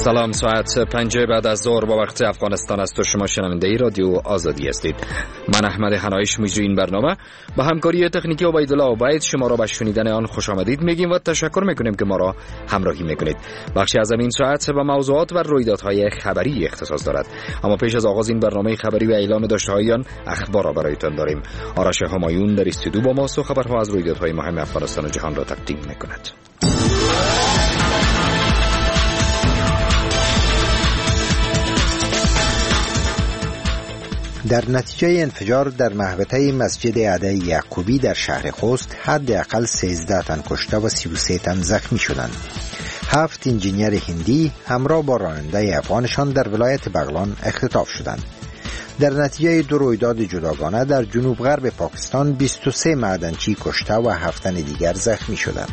سلام، ساعت 5 بعد از ظهر با وقت افغانستان است و شما شنونده رادیو آزادی هستید. من احمد حنایش مجری این برنامه با همکاری تکنیکی عبیدالله عبید شما را به شنیدن آن خوش آمدید میگیم و تشکر میکنیم که ما را همراهی میکنید. بخشی از این ساعت به موضوعات و رویدادهای خبری اختصاص دارد، اما پیش از آغاز این برنامه خبری و اعلام داشته‌های آن اخبار را برایتان داریم. آرش همایون در استودیو با ماست و خبرها از رویدادهای مهم افغانستان و جهان را تقدیم میکند. در نتیجه انفجار در محوطه مسجد عده یعقوبی در شهر خوست حداقل 13 تن کشته و 33 تن زخمی شدند. 7 انجینیر هندی همراه با راننده افغانشان در ولایت بغلان اختطاف شدند. در نتیجه دو رویداد جداگانه در جنوب غرب پاکستان 23 معدنچی کشته و 7 تن دیگر زخمی شدند.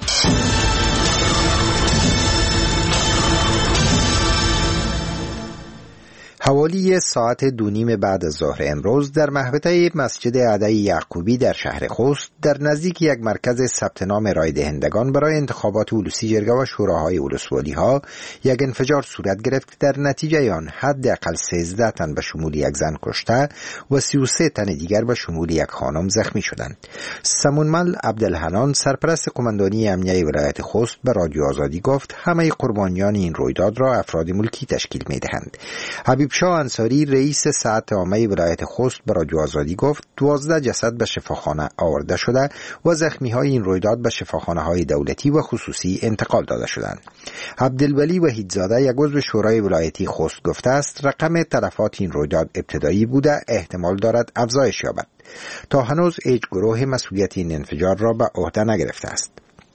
حوالی ساعت 2:30 بعد از ظهر امروز در محوطه مسجد عده یعقوبی در شهر خوست در نزدیک یک مرکز ثبت نام رای دهندگان برای انتخابات ولوسی جرگه و شوراهای ولسوالی ها یک انفجار صورت گرفت که در نتیجه آن حداقل 13 تن به شمول یک زن کشته و 33 تن دیگر به شمول یک خانم زخمی شدند. سمونمل عبدالحنان سرپرست قماندانی امنیه ولایت خوست به رادیو آزادی گفت همه قربانیان این رویداد را افراد ملکی تشکیل می‌دهند. حبیب شاه انصاری رئیس ساعت عامه ولایت خوست به رادیو آزادی گفت 12 جسد به شفاخانه آورده شده و زخمی‌های این رویداد به شفاخانه‌های دولتی و خصوصی انتقال داده شدند. عبدالولی وحیدزاده یک عضو شورای ولایتی خوست گفته است رقم تلفات این رویداد ابتدایی بوده، احتمال دارد افزایش یابد. تا هنوز هیچ گروه مسئولیت این انفجار را به عهده نگرفته است.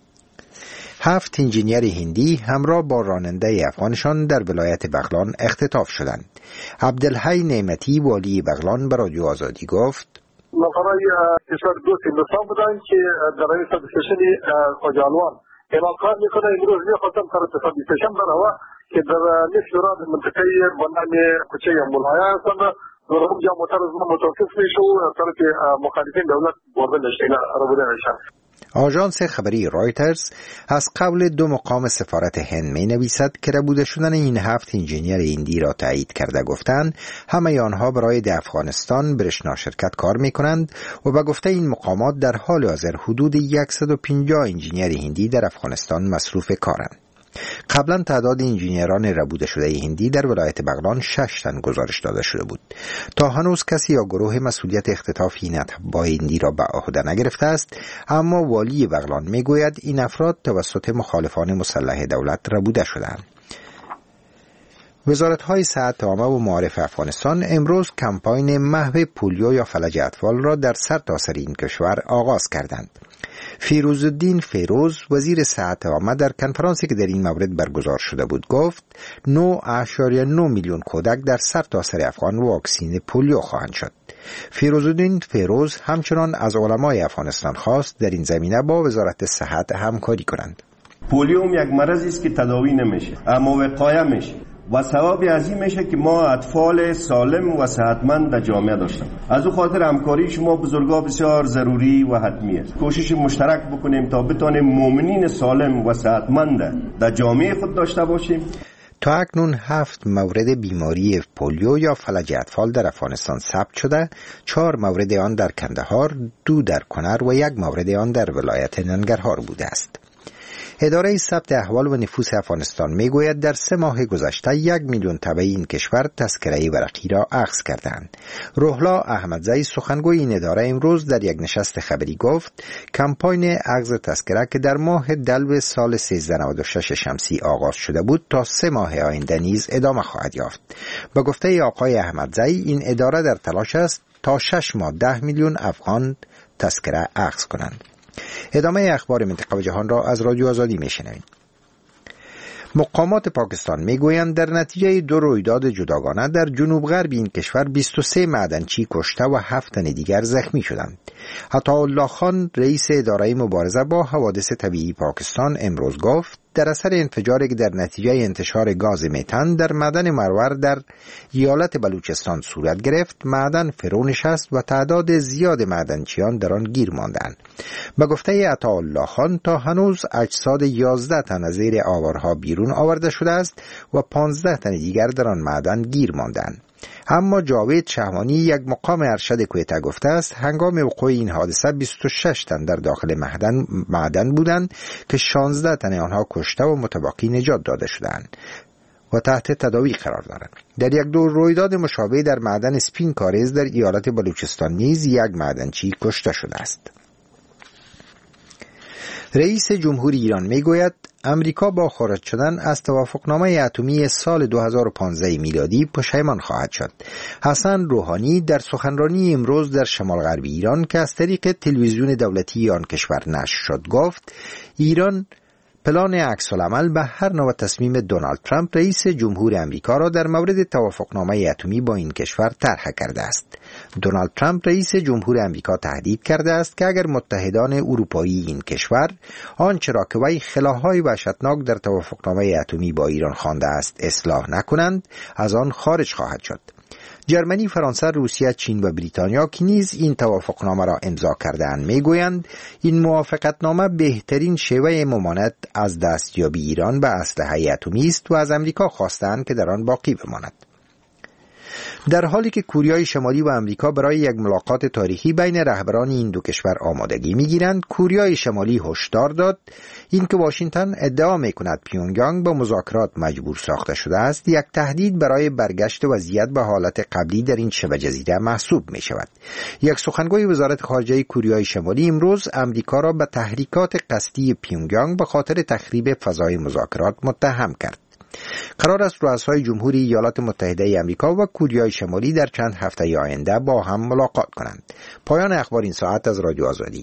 7 انجینیر هندی همراه با راننده افغانشان در ولایت بغلان اختطاف شدند. عبدالحی نعمتی والی بغلان به رادیو آزادی گفت نفرای کشور دوست هندوستان بودند که در این سب استیشن خوجالوان اعلان میکنه امروز میخواستم طرف سب استیشن برای که در نصف را منطقه بنام کوچه مولای هستند و اونجا موتور متوقف میشه و طرف مخالفین دولت برده نشته را بوده نشد. آژانس خبری رایترز از قول 2 مقام سفارت هند می نویسد که ربوده شدن این 7 انجینیر هندی را تایید کرده گفتند همه آنها برای افغانستان برشنا شرکت کار می کنند و به گفته این مقامات در حال حاضر حدود 150 انجینیر هندی در افغانستان مصروف کارند. قبلا تعداد انجینیران ربوده شده هندی در ولایت بغلان 6 تن گزارش داده شده بود. تا هنوز کسی یا گروه مسئولیت اختطاف این اتباع هندی را به عهده نگرفته است، اما والی بغلان میگوید این افراد توسط مخالفان مسلح دولت ربوده شدند. وزارت‌های صحت عامه و معارف افغانستان امروز کمپاین محو پولیو یا فلج اطفال را در سرتاسر این کشور آغاز کردند. فیروزالدین فیروز وزیر صحت عامه در کنفرانسی که در این مورد برگزار شده بود گفت 9.9 میلیون کودک در سرتاسر افغان واکسین پولیو خواهند شد. فیروزالدین فیروز همچنان از علمای افغانستان خواست در این زمینه با وزارت صحت همکاری کنند. پولیو یک مرضی است که تداوی نمیشه اما وقایه میشه و ثواب عظیم میشه که ما اطفال سالم و صحتمند در جامعه داشتیم. از او خاطر همکاری شما بزرگا بسیار ضروری و حتمی است. کوشش مشترک بکنیم تا بتونیم مؤمنین سالم و صحتمند در جامعه خود داشته باشیم. تا اکنون 7 مورد بیماری پولیو یا فلج اطفال در افغانستان ثبت شده، 4 مورد آن در کندهار، 2 در کنر و 1 مورد آن در ولایت ننگرهار بوده است. اداره ثبت احوال و نفوس افغانستان میگوید در 3 ماه گذشته 1 میلیون تبع این کشور تذکره ورقی را اخذ کردند. روحلا احمدزی سخنگوی این اداره امروز در یک نشست خبری گفت کمپاین اخذ تذکره که در ماه دلو سال 1396 شمسی آغاز شده بود تا 3 ماه آینده نیز ادامه خواهد یافت. به گفته آقای احمدزی این اداره در تلاش است تا 6 ماه 10 میلیون افغان تذکره اخذ کنند. ادامه اخبار منطقه و جهان را از رادیو آزادی میشنوید. مقامات پاکستان میگویند در نتیجه 2 رویداد جداگانه در جنوب غرب این کشور 23 معدنچی کشته و 7 تن دیگر زخمی شدند. عطاالله خان رئیس اداره مبارزه با حوادث طبیعی پاکستان امروز گفت در اثر انفجاری که در نتیجه انتشار گاز متان در معدن مرور در ایالت بلوچستان صورت گرفت، معدن فرو نشست و تعداد زیاد معدنچیان در آن گیر ماندند. به گفته عطاالله خان تا هنوز اجساد 11 تن از زیر آوارها بیرون آورده شده است و 15 تن دیگر در آن معدن گیر ماندند. اما جاوید شهوانی، یک مقام ارشد کویته، گفته است هنگام وقوع این حادثه 26 تن در داخل معدن بودند که 16 تن آنها کشته و متبقی نجات داده شدند و تحت تداوی قرار دارند. در یک دور رویداد مشابه در معدن سپین کاریز در ایالت بلوچستان نیز یک معدنچی کشته شده است. رئیس جمهوری ایران میگوید امریکا با خارج شدن از توافقنامه اتمی سال 2015 میلادی پشیمان خواهد شد. حسن روحانی در سخنرانی امروز در شمال غربی ایران که از طریق تلویزیون دولتی آن کشور نشر شد گفت ایران پلان عکس‌العمل به هر نوع تصمیم دونالد ترامپ رئیس جمهور امریکا را در مورد توافقنامه اتمی با این کشور طرح کرده است. دونالد ترامپ رئیس جمهور امریکا تهدید کرده است که اگر متحدان اروپایی این کشور آنچه را که وی خلاهای وحشتناک در توافقنامه اتمی با ایران خوانده است اصلاح نکنند، از آن خارج خواهد شد. جرمنی، فرانسه، روسیه، چین و بریتانیا که نیز این توافقنامه را امضا کرده‌اند میگویند این موافقتنامه بهترین شیوه ممانعت از دستیابی ایران به اسلحه اتمی است و از امریکا خواستند که در آن باقی بماند. در حالی که کره شمالی و امریکا برای یک ملاقات تاریخی بین رهبران این دو کشور آمادگی می‌گیرند، کره شمالی هشدار داد اینکه واشنگتن ادعا می‌کند پیونگیانگ با مذاکرات مجبور ساخته شده است، یک تهدید برای برگشت وضعیت به حالت قبلی در این شبه جزیره محسوب می‌شود. یک سخنگوی وزارت خارجه کره شمالی امروز امریکا را به تحریکات قصدی پیونگیانگ به خاطر تخریب فضای مذاکرات متهم کرد. قرار است رؤسای جمهوری ایالات متحده آمریکا و کره شمالی در چند هفته آینده با هم ملاقات کنند. پایان اخبار این ساعت از رادیو آزادی.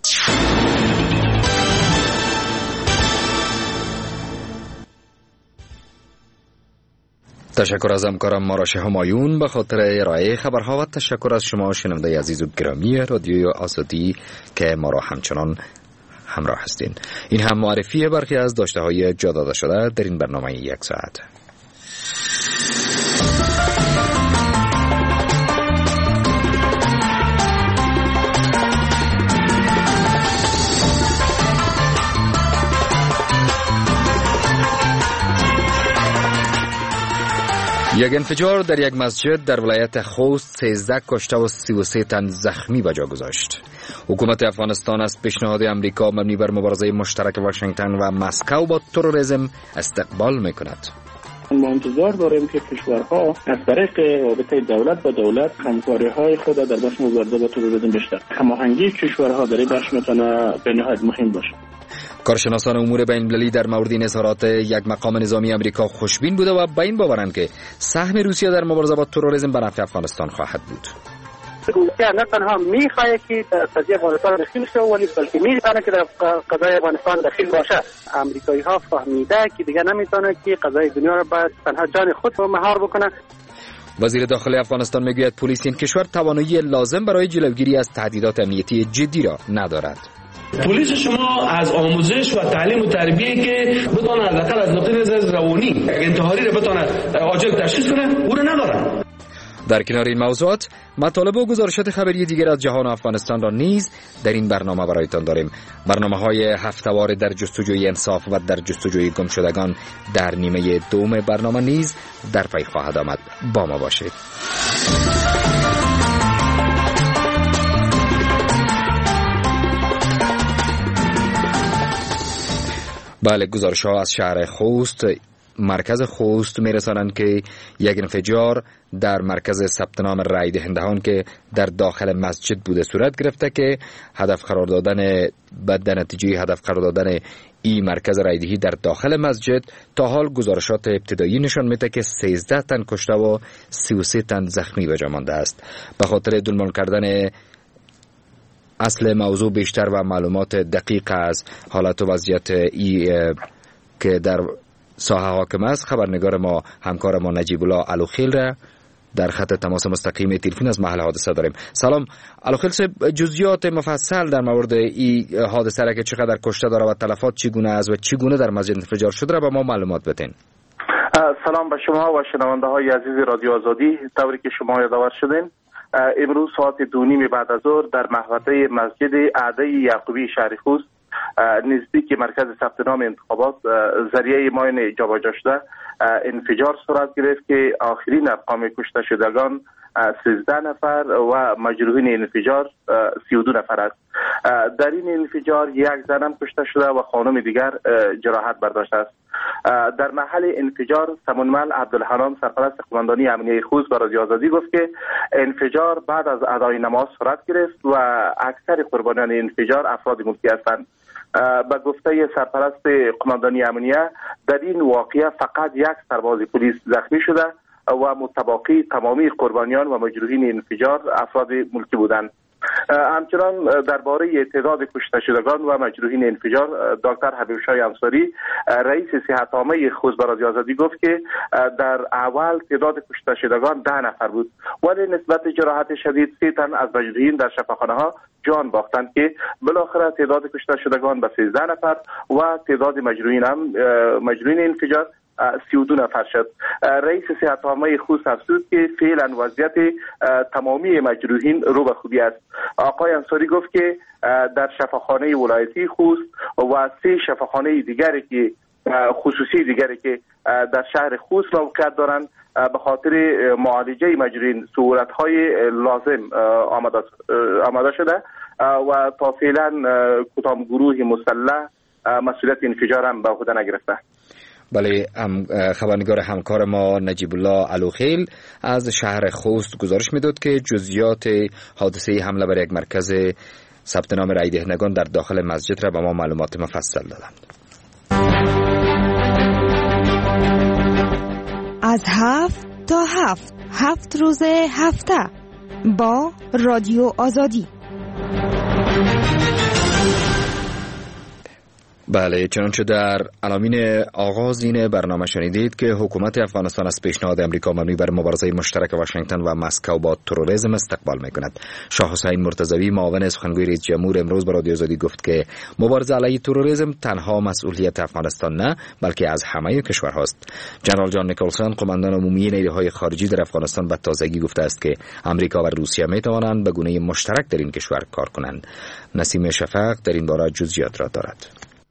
تشکر از همکارم ماراش همایون به خاطر ارائه خبرها و تشکر از شما شنونده عزیز و گرامی رادیو آزادی که ما را همچنان همراه هستین. این هم معرفی برخی از داشته‌های جا داده شده در این برنامه یک ساعت. یک انفجار در یک مسجد در ولایت خوست 13 کشته و 33 تن زخمی به جا گذاشت. حکومت افغانستان از پیشنهاد امریکا مبنی بر مبارزه مشترک واشنگتن و مسکو با تروریسم استقبال میکند. ما انتظار داریم که کشورها از طریق رابطه دولت با دولت همکاری‌های خود در بخش مبارزه با تروریسم بیشتر هماهنگی کشورها در این بخش میتونه به نهایت مهم باشه. کارشناسان امور بین‌المللی در مورد این اظهارات یک مقام نظامی امریکا خوشبین بوده و به این باورند که سهم روسیه در مبارزه با تروریسم به نفع افغانستان خواهد بود. روسیه نه تنها میخواهد که قضیه افغانستان دخیل شه ولی بلکه میتونه که در قضیه افغانستان دخیل باشه. امریکایی ها فهمیده که دیگه نمیتونه که قضیه دنیا را باید تنها جان خود رو مهار بکنه. وزیر داخلی افغانستان میگوید پلیس این کشور توانایی لازم برای جلوگیری از تهدیدات امنیتی جدی را ندارد. پلیس شما از آموزش و تعلیم و تربیه که بتونه حداقل از نقطه نظر روانی انتحاری را بتونه عاجل تشخیص کنه او را ندارن. در کنار این موضوعات مطالب و گزارشات خبری دیگر از جهان افغانستان را نیز در این برنامه برایتان داریم. برنامه‌های هفته‌وار در جستجوی انصاف و در جستجوی گمشدگان در نیمه دوم برنامه نیز در پی خواهد آمد. با ما باشید. بله، گزارش‌ها از شهر خوست مرکز خوست میرسانند که یک انفجار در مرکز ثبت نام رای دهندگان که در داخل مسجد بوده صورت گرفته که هدف قرار دادن این مرکز رای دهی در داخل مسجد تا حال گزارشات ابتدایی نشان میده که 13 تن کشته و 33 تن زخمی به جا مانده است. به خاطر دنبال کردن اصل موضوع بیشتر و معلومات دقیق از حالت و وضعیت که در ساحه حاکم است، خبرنگار ما همکار ما نجیب الله علوخیل را در خط تماس مستقیم تلفن از محل حادثه داریم. سلام الوخیل صاحب، جزئیات مفصل در مورد این حادثه را که چقدر کشته داره و تلفات چگونه است و چگونه در مسجد انفجار شده را به ما معلومات بدین. سلام به شما و شنونده های عزیز رادیو آزادی. طوری که شما یادآور شدین، امروز ساعت 2:30 بعد از ظهر در محوطه مسجد اعدای یعقوبی شهر خوست نزدیک مرکز ثبت نام انتخابات ذریعه ماین جابجا شده انفجار صورت گرفت که آخرین ارقام کشته شدگان 13 نفر و مجروحین انفجار 32 نفر است. در این انفجار یک زن هم کشته شده و خانم دیگر جراحت برداشته است. در محل انفجار سمونمل عبدالحنان سرپرست قماندانی امنیه خوست به رادیو آزادی گفت که انفجار بعد از ادای نماز صورت گرفت و اکثر قربانیان انفجار افراد ملکی هستند. به گفته سرپرست قماندانی امنیه در این واقعه فقط یک سرباز پلیس زخمی شده و متباقی تمامی قربانیان و مجروحین انفجار افراد ملکی بودند. همچنان درباره تعداد کشته شدگان و مجروحین انفجار دکتر حبیب شاه انصاری رئیس صحت عامه خوست به رادیو آزادی گفت که در اول تعداد کشته شدگان 10 نفر بود، ولی نسبت جراحت شدید 3 تن از مجروحین در شفاخانه ها جان باختند که بالاخره تعداد کشته شدگان به 13 نفر و تعداد مجروحین انفجار 32 نفر شد. رئیس صحت عامه خوست افزود که فعلا وضعیت تمامی مجروحین رو به خوبی است. آقای انصاری گفت که در شفاخانه ولایتی خوست و 3 شفاخانه دیگری که خصوصی دیگری که در شهر خوست موقعیت دارند به خاطر معالجه مجروحین صورت‌های لازم آماده شده و تا فعلا کدام گروه مسلح مسئولیت انفجار هم به عهده نگرفته. بله، خبرنگار همکار ما نجیب الله الوخیل از شهر خوست گزارش میداد که جزئیات حادثه حمله بر یک مرکز ثبت نام رای دهندگان در داخل مسجد را به ما معلومات مفصل دادند. از 7 تا 7 روز هفته با رادیو آزادی. بله، چنانچه در عناوین آغاز این برنامه شنیدید که حکومت افغانستان از پیشنهاد امریکا مبنی بر مبارزه مشترک واشنگتن و مسکو با تروریسم استقبال می‌کند. شاه حسین مرتضوی معاون سخنگوی رئیس جمهور امروز به رادیو آزادی گفت که مبارزه علیه تروریسم تنها مسئولیت افغانستان نه، بلکه از همه کشورهاست. جنرال جان نیکلسون قماندان عمومی نیروهای خارجی در افغانستان به تازگی گفته است که امریکا و روسیه می‌توانند به گونه مشترک در این کشور کار کنند. نسیم شفق در این باره جزئیات را دارد.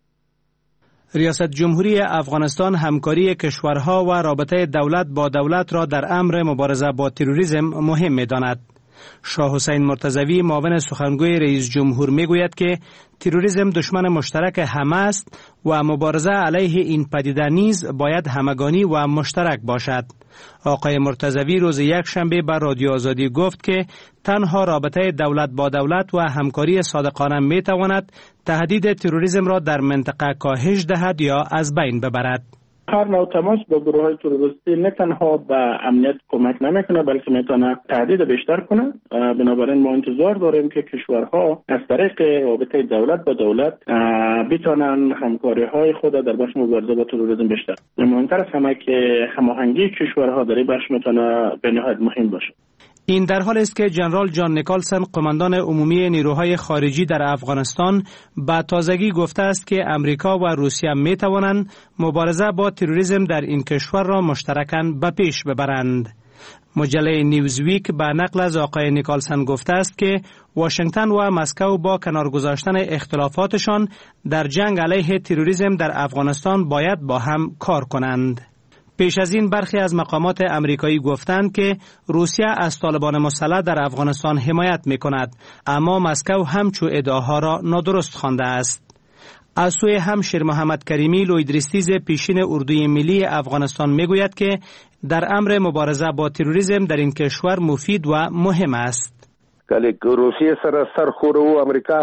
ریاست جمهوری افغانستان همکاری کشورها و رابطه دولت با دولت را در امر مبارزه با تروریسم مهم می‌داند. شاه حسین مرتضوی معاون سخنگوی رئیس جمهور میگوید که تروریسم دشمن مشترک همه است و مبارزه علیه این پدیده نیز باید همگانی و مشترک باشد. آقای مرتضوی روز یکشنبه بر رادیو آزادی گفت که تنها رابطه دولت با دولت و همکاری صادقانه می تواند تهدید تروریسم را در منطقه کاهش دهد یا از بین ببرد. هر نوع تماس با گروه های تروریستی نه تنها به امنیت کمک نمیکنه بلکه میتونه تهدید بیشتر کنه. بنابراین ما انتظار داریم که کشورها از طریق رابطه دولت با دولت بتونن همکاری های خود در بخش مبارزه با تروریسم بیشتر. مهمتر از همه که هماهنگی کشورها در این بخش میتونه به نهایت مهم باشه. این در حال است که جنرال جان نیکلسون قماندان عمومی نیروهای خارجی در افغانستان با تازگی گفته است که امریکا و روسیه می توانند مبارزه با تروریسم در این کشور را مشترکاً به پیش ببرند. مجله نیوزویک به نقل از آقای نیکلسون گفته است که واشنگتن و مسکو با کنار گذاشتن اختلافاتشان در جنگ علیه تروریسم در افغانستان باید با هم کار کنند. پیش از این برخی از مقامات امریکایی گفتند که روسیه از طالبان مسلح در افغانستان حمایت می کند، اما مسکو همچو ادعاها را نادرست خوانده است. از سوی هم شیر محمد کریمی لویدریستیز پیشین اردوی ملی افغانستان می گوید که در امر مبارزه با تروریسم در این کشور مفید و مهم است. روسیه سرخور و امریکا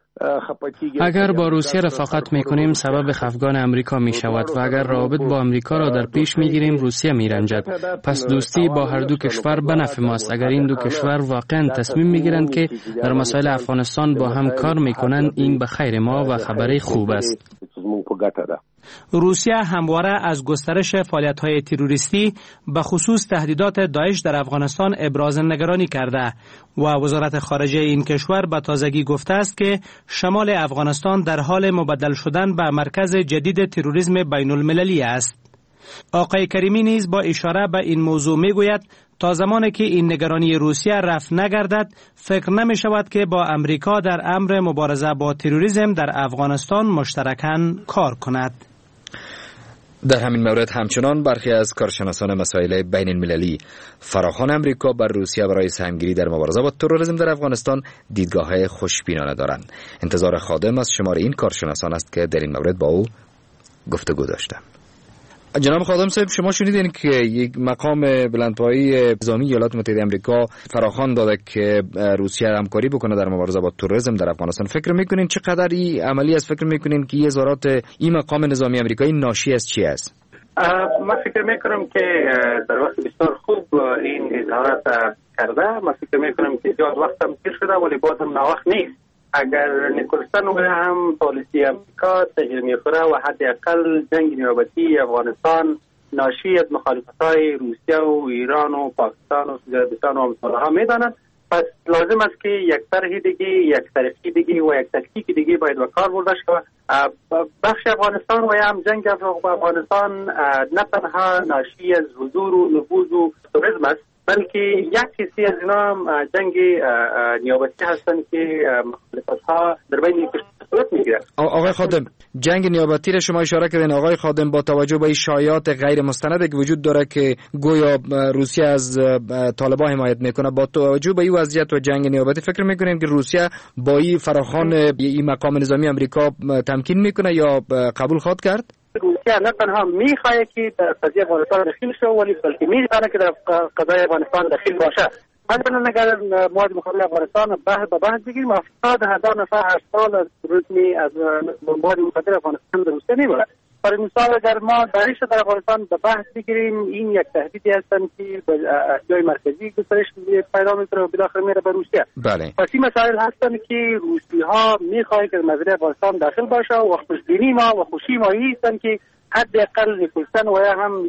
اگر با روسیه رفاقت میکنیم سبب خفگان امریکا می شود و اگر روابط با امریکا را در پیش میگیریم روسیه میرنجد. پس دوستی با هر دو کشور به نفع ماست. اگر این دو کشور واقعا تصمیم میگیرند که در مسائل افغانستان با هم کار میکنند این به خیر ما و خبری خوب است. ګټه ده. روسیه همواره از گسترش فعالیت‌های تروریستی به خصوص تهدیدات داعش در افغانستان ابراز نگرانی کرده و وزارت خارجه این کشور به تازگی گفته است که شمال افغانستان در حال مبدل شدن به مرکز جدید تروریسم بین‌المللی است. آقای کریمی نیز با اشاره به این موضوع میگوید تا زمانی که این نگرانی روسیه رفع نگردد فکر نمی شود که با امریکا در امر مبارزه با تروریسم در افغانستان مشترکاً کار کند. در همین مورد همچنان برخی از کارشناسان مسائل بین المللی فراخوان امریکا بر روسیه برای سهمگیری در مبارزه با تروریسم در افغانستان دیدگاه خوشبینانه دارند. انتظار خادم از شمار این کارشناسان است که در این مورد با او گفتگو داشتم. جناب خادم صاحب، شما شنیدین که یک مقام بلندپایه نظامی ایالات متحده آمریکا فراخوان داده که روسیه همکاری بکنه در مبارزه با تروریسم در افغانستان. فکر میکنین چقدر این عملی است؟ فکر میکنین که اظهارات این مقام نظامی آمریکایی ناشی از چی است؟ من فکر میکنم که در وقت بسیار خوب این اظهارات کرده. من فکر میکنم که زیاد وقت هم تیر شده ولی باز هم ناوقت نیست. اگر نیکلسن و هم پالیسی امریکا تغییر میخوره و حداقل جنگ نیابتی افغانستان ناشی از مخالفت‌های روسیه و ایران و پاکستان و عربستان و امثالها میدانند، پس لازم است که یک طرح دیگه، یک طریقی دیگه و یک تکتیک دیگه باید به کار برده شود. بخش افغانستان و هم جنگ افغانستان نه تنها ناشی از حضور و نفوذ و تروریسم است، بلکه یک حصی از اینا هم جنگ نیابتی هستند که مخالفت‌ها در بین صورت میگیره. آقای خادم، جنگ نیابتی را شما اشاره کردین. آقای خادم، با توجه به شایعات غیر مستندی که وجود داره که گویا روسیه از طالبان حمایت میکنه، با توجه به این وضعیت و جنگ نیابتی فکر میکنین که روسیه با این فراخوان این مقام نظامی آمریکا تمکین میکنه یا قبول خواهد کرد؟ روسیه نه تنها میخواهد که در قضیه افغانستان دخیل شود ولی بلکه میخواهد که در قضیه افغانستان دخیل باشد. مثلا اگر مواد مقابل افغانستان بحث بگیریم 70,000 نفر هر سال از روزمی از مواد مقابل افغانستان در روسیه نمیبرد. برای مثال اگر ما داعش در افغانستان به بحث بگیریم، این یک تهدیدی هستند که به اسیای مرکزی گسترش پیدا میکنه و بالاخره میره به روسیه. بله. پس این مسائل هستند که روسی‌ها میخواهند که مزرعه افغانستان داخل باشه و خوشبینی ما و خوشی ما هستند که حداقل نیکلسن و هم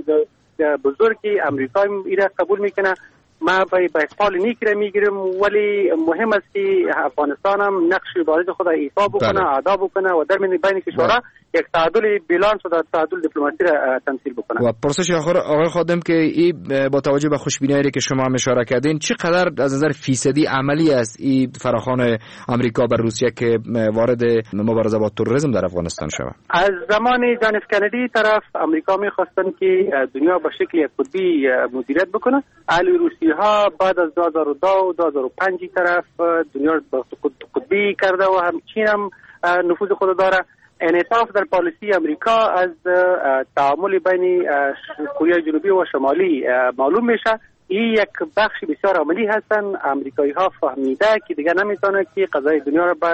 بزرگی امریکا ایره قبول میکنه. ما به احتمال نیکی میگیرم ولی مهم است که افغانستان هم نقش بارز خود ایفا بکنه، ادا بکنه و در بین کشورها یک تعادل بالانس و تعادل دیپلماسی را تمثیل بکنه. و پرسش آقای خادم که این با توجه به خوشبینی که شما هم اشاره کردین، چقدر از نظر فیصدی عملی است این فراخوان آمریکا بر روسیه که وارد مبارزه با تروریسم در افغانستان شود؟ از زمان جان اف کندی طرف آمریکا می‌خواستن که دنیا به شکل قطبی مدیریت بکنه. اهل روسی ها بعد از 2002 و 2005 طرف دنیا رو قطبی کرده و هم چین هم نفوذ خود داره. انعطاف در پالیسی امریکا از تعامل بین کره جنوبی و شمالی معلوم میشه. این یک بخش بسیار عملی هستن. امریکایی ها فهمیده که دیگه نمیتونه که قضای دنیا رو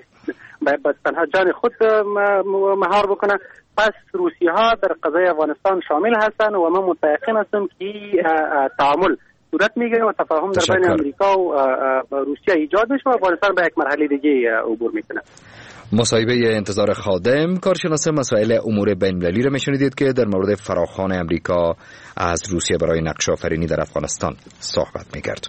به تنها جان خود مهار بکنه. پس روسی ها در قضای افغانستان شامل هستن و من متيقن هستم که تعامل صورت میگیره و تفاهم در بین امریکا و روسیه ایجاد میشه و افغانستان به یک مرحله دیگه عبور میکنه. مصاحبه انتظار خادم، کارشناس مسائل امور بین‌المللی را میشنیدید که در مورد فراخوان امریکا از روسیه برای نقش آفرینی در افغانستان صحبت میکرد.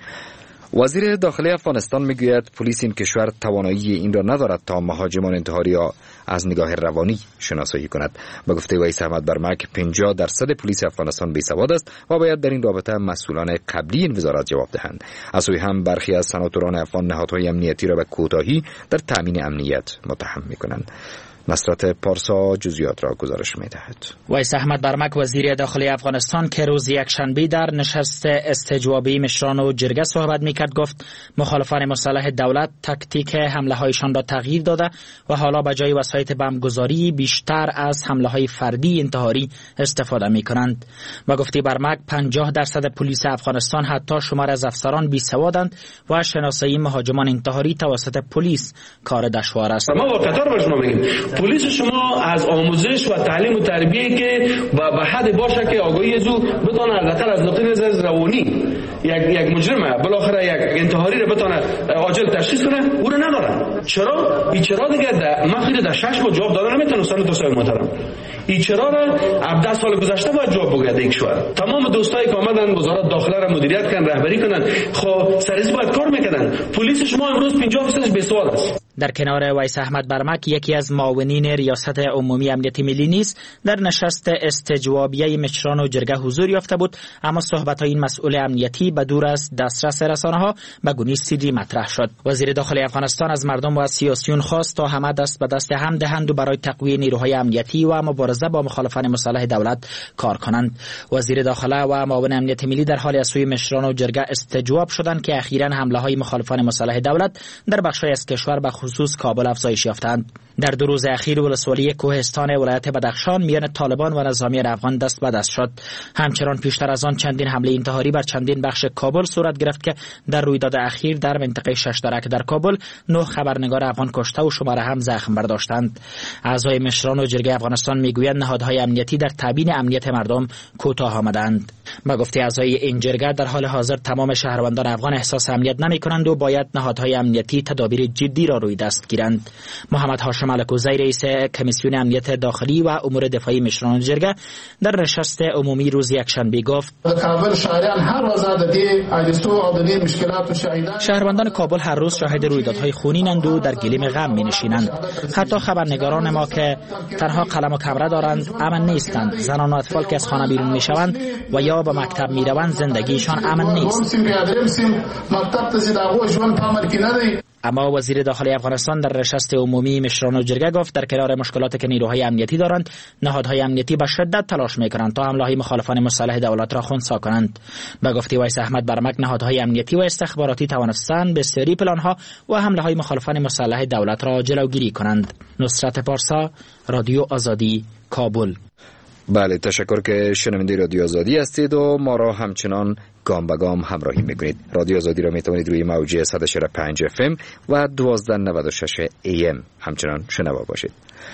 وزیر داخلی افغانستان میگوید پلیس این کشور توانایی این را ندارد تا مهاجمان انتحاری از نگاه روانی شناسایی کند. با گفته ویس احمد برمک 50% پلیس افغانستان بیسواد است و باید در این رابطه مسئولان قبلی این وزارت جواب دهند. از سوی هم برخی از سناتوران افغان نهادهای امنیتی را به کوتاهی در تامین امنیت متهم میکنند. نصرت پارسا جزئیات را گزارش می‌دهد. ویس احمد برمک وزیر داخلی افغانستان که روز یکشنبه در نشست استجوابی مشران و جرگه صحبت می‌کرد گفت مخالفان مسلح دولت تاکتیک حمله‌هایشان را تغییر داده و حالا به جای وسایط بمبگذاری بیشتر از حمله‌های فردی انتحاری استفاده می‌کنند. با گفته برمک 50% پلیس افغانستان حتی شمار از افسران بیسوادند و شناسایی مهاجمان انتحاری توسط پلیس کار دشوار است. ما با قطار به شما بگیم پلیس شما از آموزش و تعلیم و تربیه که به حد باشه که آگاهی از او بتونه حداقل از نقطه نظر روانی یک مجرم بالاخره یک انتحاری رو بتونه عاجل تشخیص کنه، او رو ندارن. چرا؟ این چرا دیگه من خیلی در 6 ماه جواب دادن نمیتونم سن دوستای محترم. این چرا را 17 سال گذشته باید جواب بگه یک کشور. تمام دوستایی که آمدن وزارت داخله را مدیریت کردن، رهبری کردن، خب سریع باید کار میکردن. پلیس شما امروز 50% بیسواد است. در کنار ویس احمد برمک، یکی از معاونین ریاست عمومی امنیت ملی نیز در نشست استجوابیه مشران و جرگه حضور یافته بود، اما صحبت‌های این مسئول امنیتی به دور از دسترس رسانه‌ها به گونه سیدی مطرح شد. وزیر داخلی افغانستان از مردم و سیاسیون خواست تا همه دست به دست هم دهند و برای تقویت نیروهای امنیتی و مبارزه با مخالفان مسلح دولت کار کنند. وزیر داخله و معاون امنیت ملی در حال از سوی مشران و جرگه استجواب شدند که اخیراً حمله‌های مخالفان مسلح دولت در بخش‌های از کشور به خصوص کابل افزایش یافتند. در 2 روز اخیر ولسوالی کوهستان ولایت بدخشان میان طالبان و نظامیان افغان دست به دست شد. همچنان پیشتر از آن چندین حمله انتحاری بر چندین بخش کابل صورت گرفت که در رویداد اخیر در منطقه ششترک در کابل 9 خبرنگار افغان کشته و شماره هم زخم برداشتند. اعضای مشران و جرگه افغانستان میگویند نهادهای امنیتی در تامین امنیت مردم کوتاه آمدند. با گفته اعضای این جرگه در حال حاضر تمام شهروندان افغان احساس امنیت نمی‌کنند و باید نهادهای امنیتی تدابیر جدی را روی دست گیرند. محمد هاشم الکوزی رئیس کمیسیون امنیت داخلی و امور دفاعی مشران جرگه در نشست عمومی روز یکشنبه گفت: شهروندان کابل هر روز شاهد رویدادهای خونینند و در گلیم غم می‌نشینند. حتی خبرنگاران ما که تنها قلم و کمره دارند امن نیستند. زنان و اطفال که از خانه بیرون میشوند و یا به مکتب میروند زندگیشان امن نیست. اما وزیر داخلی افغانستان در نشست عمومی مشران و جرگه گفت در کنار مشکلاتی که نیروهای امنیتی دارند، نهادهای امنیتی به شدت تلاش میکنند تا حمله‌های مخالفان مسلح دولت را خنثی کنند. به گفته ویس احمد برمک، نهادهای امنیتی و استخباراتی توانستند بسیاری پلانها و حمله‌های مخالفان مسلح دولت را جلوگیری کنند. نصرت پارسا، رادیو آزادی، کابل. بله، تشکر که شنونده رادیو آزادی هستید و ما را همچنان گام به گام همراهی میکنید. رادیو آزادی را میتوانید روی موج 104.5 FM و 1296 AM همچنان شنوا باشید.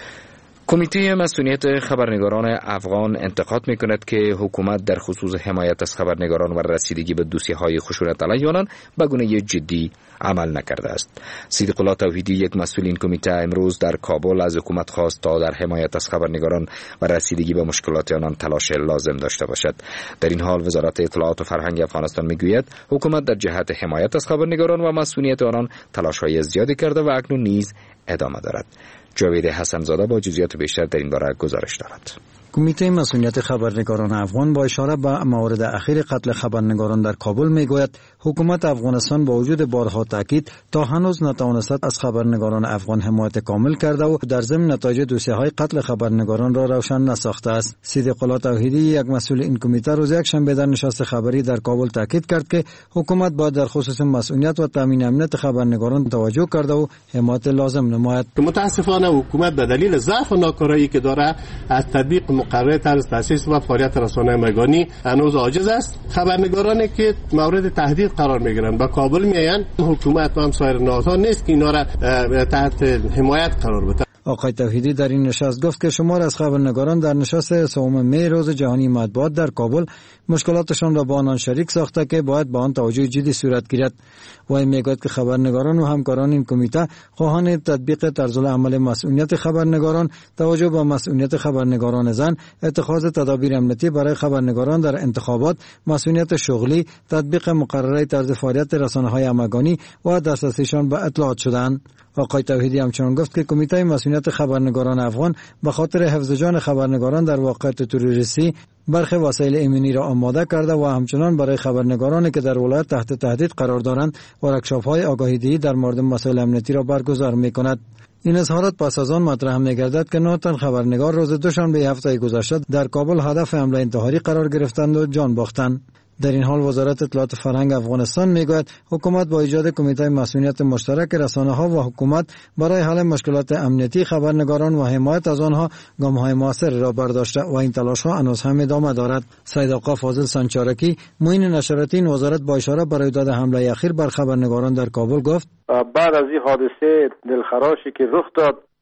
کمیته مسئولیت خبرنگاران افغان انتقاد میکند که حکومت در خصوص حمایت از خبرنگاران و رسیدگی به دوسیه‌های خشونت علیه آنان به گونه جدی عمل نکرده است. صدیق الله توحیدی، یک مسئول این کمیته، امروز در کابل از حکومت خواست تا در حمایت از خبرنگاران و رسیدگی به مشکلات آنان تلاش لازم داشته باشد. در این حال وزارت اطلاعات و فرهنگ افغانستان میگوید حکومت در جهت حمایت از خبرنگاران و مسئولیت آنان تلاش‌های زیادی کرده و اکنون نیز ادامه دارد. جاوید حسن‌زاده با جزئیات بیشتر در این باره گزارش دارد. کمیته مسئولیت خبرنگاران افغان با اشاره به موارد اخیر قتل خبرنگاران در کابل میگوید حکومت افغانستان با وجود بارها تاکید تا هنوز نتوانسته از خبرنگاران افغان حمایت کامل کرده و در ضمن نتایج دوسیه‌های قتل خبرنگاران را روشن نساخته است. صدیق الله توحیدی، یک مسئول این کمیته، روز یکشنبه در نشست خبری در کابل تاکید کرد که حکومت باید در خصوص مسئولیت و تامین امنیت خبرنگاران توجه کرده و حمایت لازم نماید. متاسفانه حکومت به دلیل ضعف و ناکارایی که داره از تطبیق مقررات طرز تاسیس و فعالیت رسانه میگانی هنوز عاجز است. خبرنگارانی که مورد تهدید قرار میگیرند با کابل میآیند، حکومت و هم سایر نهادها نیست که اینا را تحت حمایت قرار بده. آقای توحیدی در این نشست گفت که شمار از خبرنگاران در نشست 3 می روز جهانی مطبوعات در کابل مشکلاتشان را با آنان شریک ساخته که باید با آن توجه جدی صورت گیرد. و میگوید که خبرنگاران و همکاران این کمیته خواهان تطبیق طرزالعمل مسئولیت خبرنگاران، توجه به مسئولیت خبرنگاران زن، اتخاذ تدابیر امنیتی برای خبرنگاران در انتخابات، مسئولیت شغلی، تطبیق مقررات طرز فعالیت رسانه‌های همگانی و دسترسیشان به اطلاعات شدند. آقای توحیدی همچنان گفت که کمیته مسئولیت خبرنگاران افغان به خاطر حفظ جان خبرنگاران در واقعیت تروریستی برخی وسایل ایمنی را آماده کرده و همچنان برای خبرنگارانی که در ولایت تحت تهدید قرار دارند ورکشاپ‌های آگاهی‌دهی در مورد مسائل امنیتی را برگزار می‌کند. این اظهارات پس از آن مطرح می‌گردد که 9 تن خبرنگار روز دوشنبه هفته گذشته در کابل هدف حمله انتحاری قرار گرفتند و جان باختند. در این حال وزارت اطلاعات فرهنگ افغانستان میگوید حکومت با ایجاد کمیته مسئولیت مشترک رسانه‌ها و حکومت برای حل مشکلات امنیتی خبرنگاران و حمایت از آنها گام‌های موثر را برداشته و این تلاش‌ها هنوز هم ادامه دارد. سید آقا فاضل سنچارکی، معین نشریاتی این وزارت با اشاره به رویداد حمله اخیر بر خبرنگاران در کابل گفت: بعد از این حادثه دلخراشی که رخ داد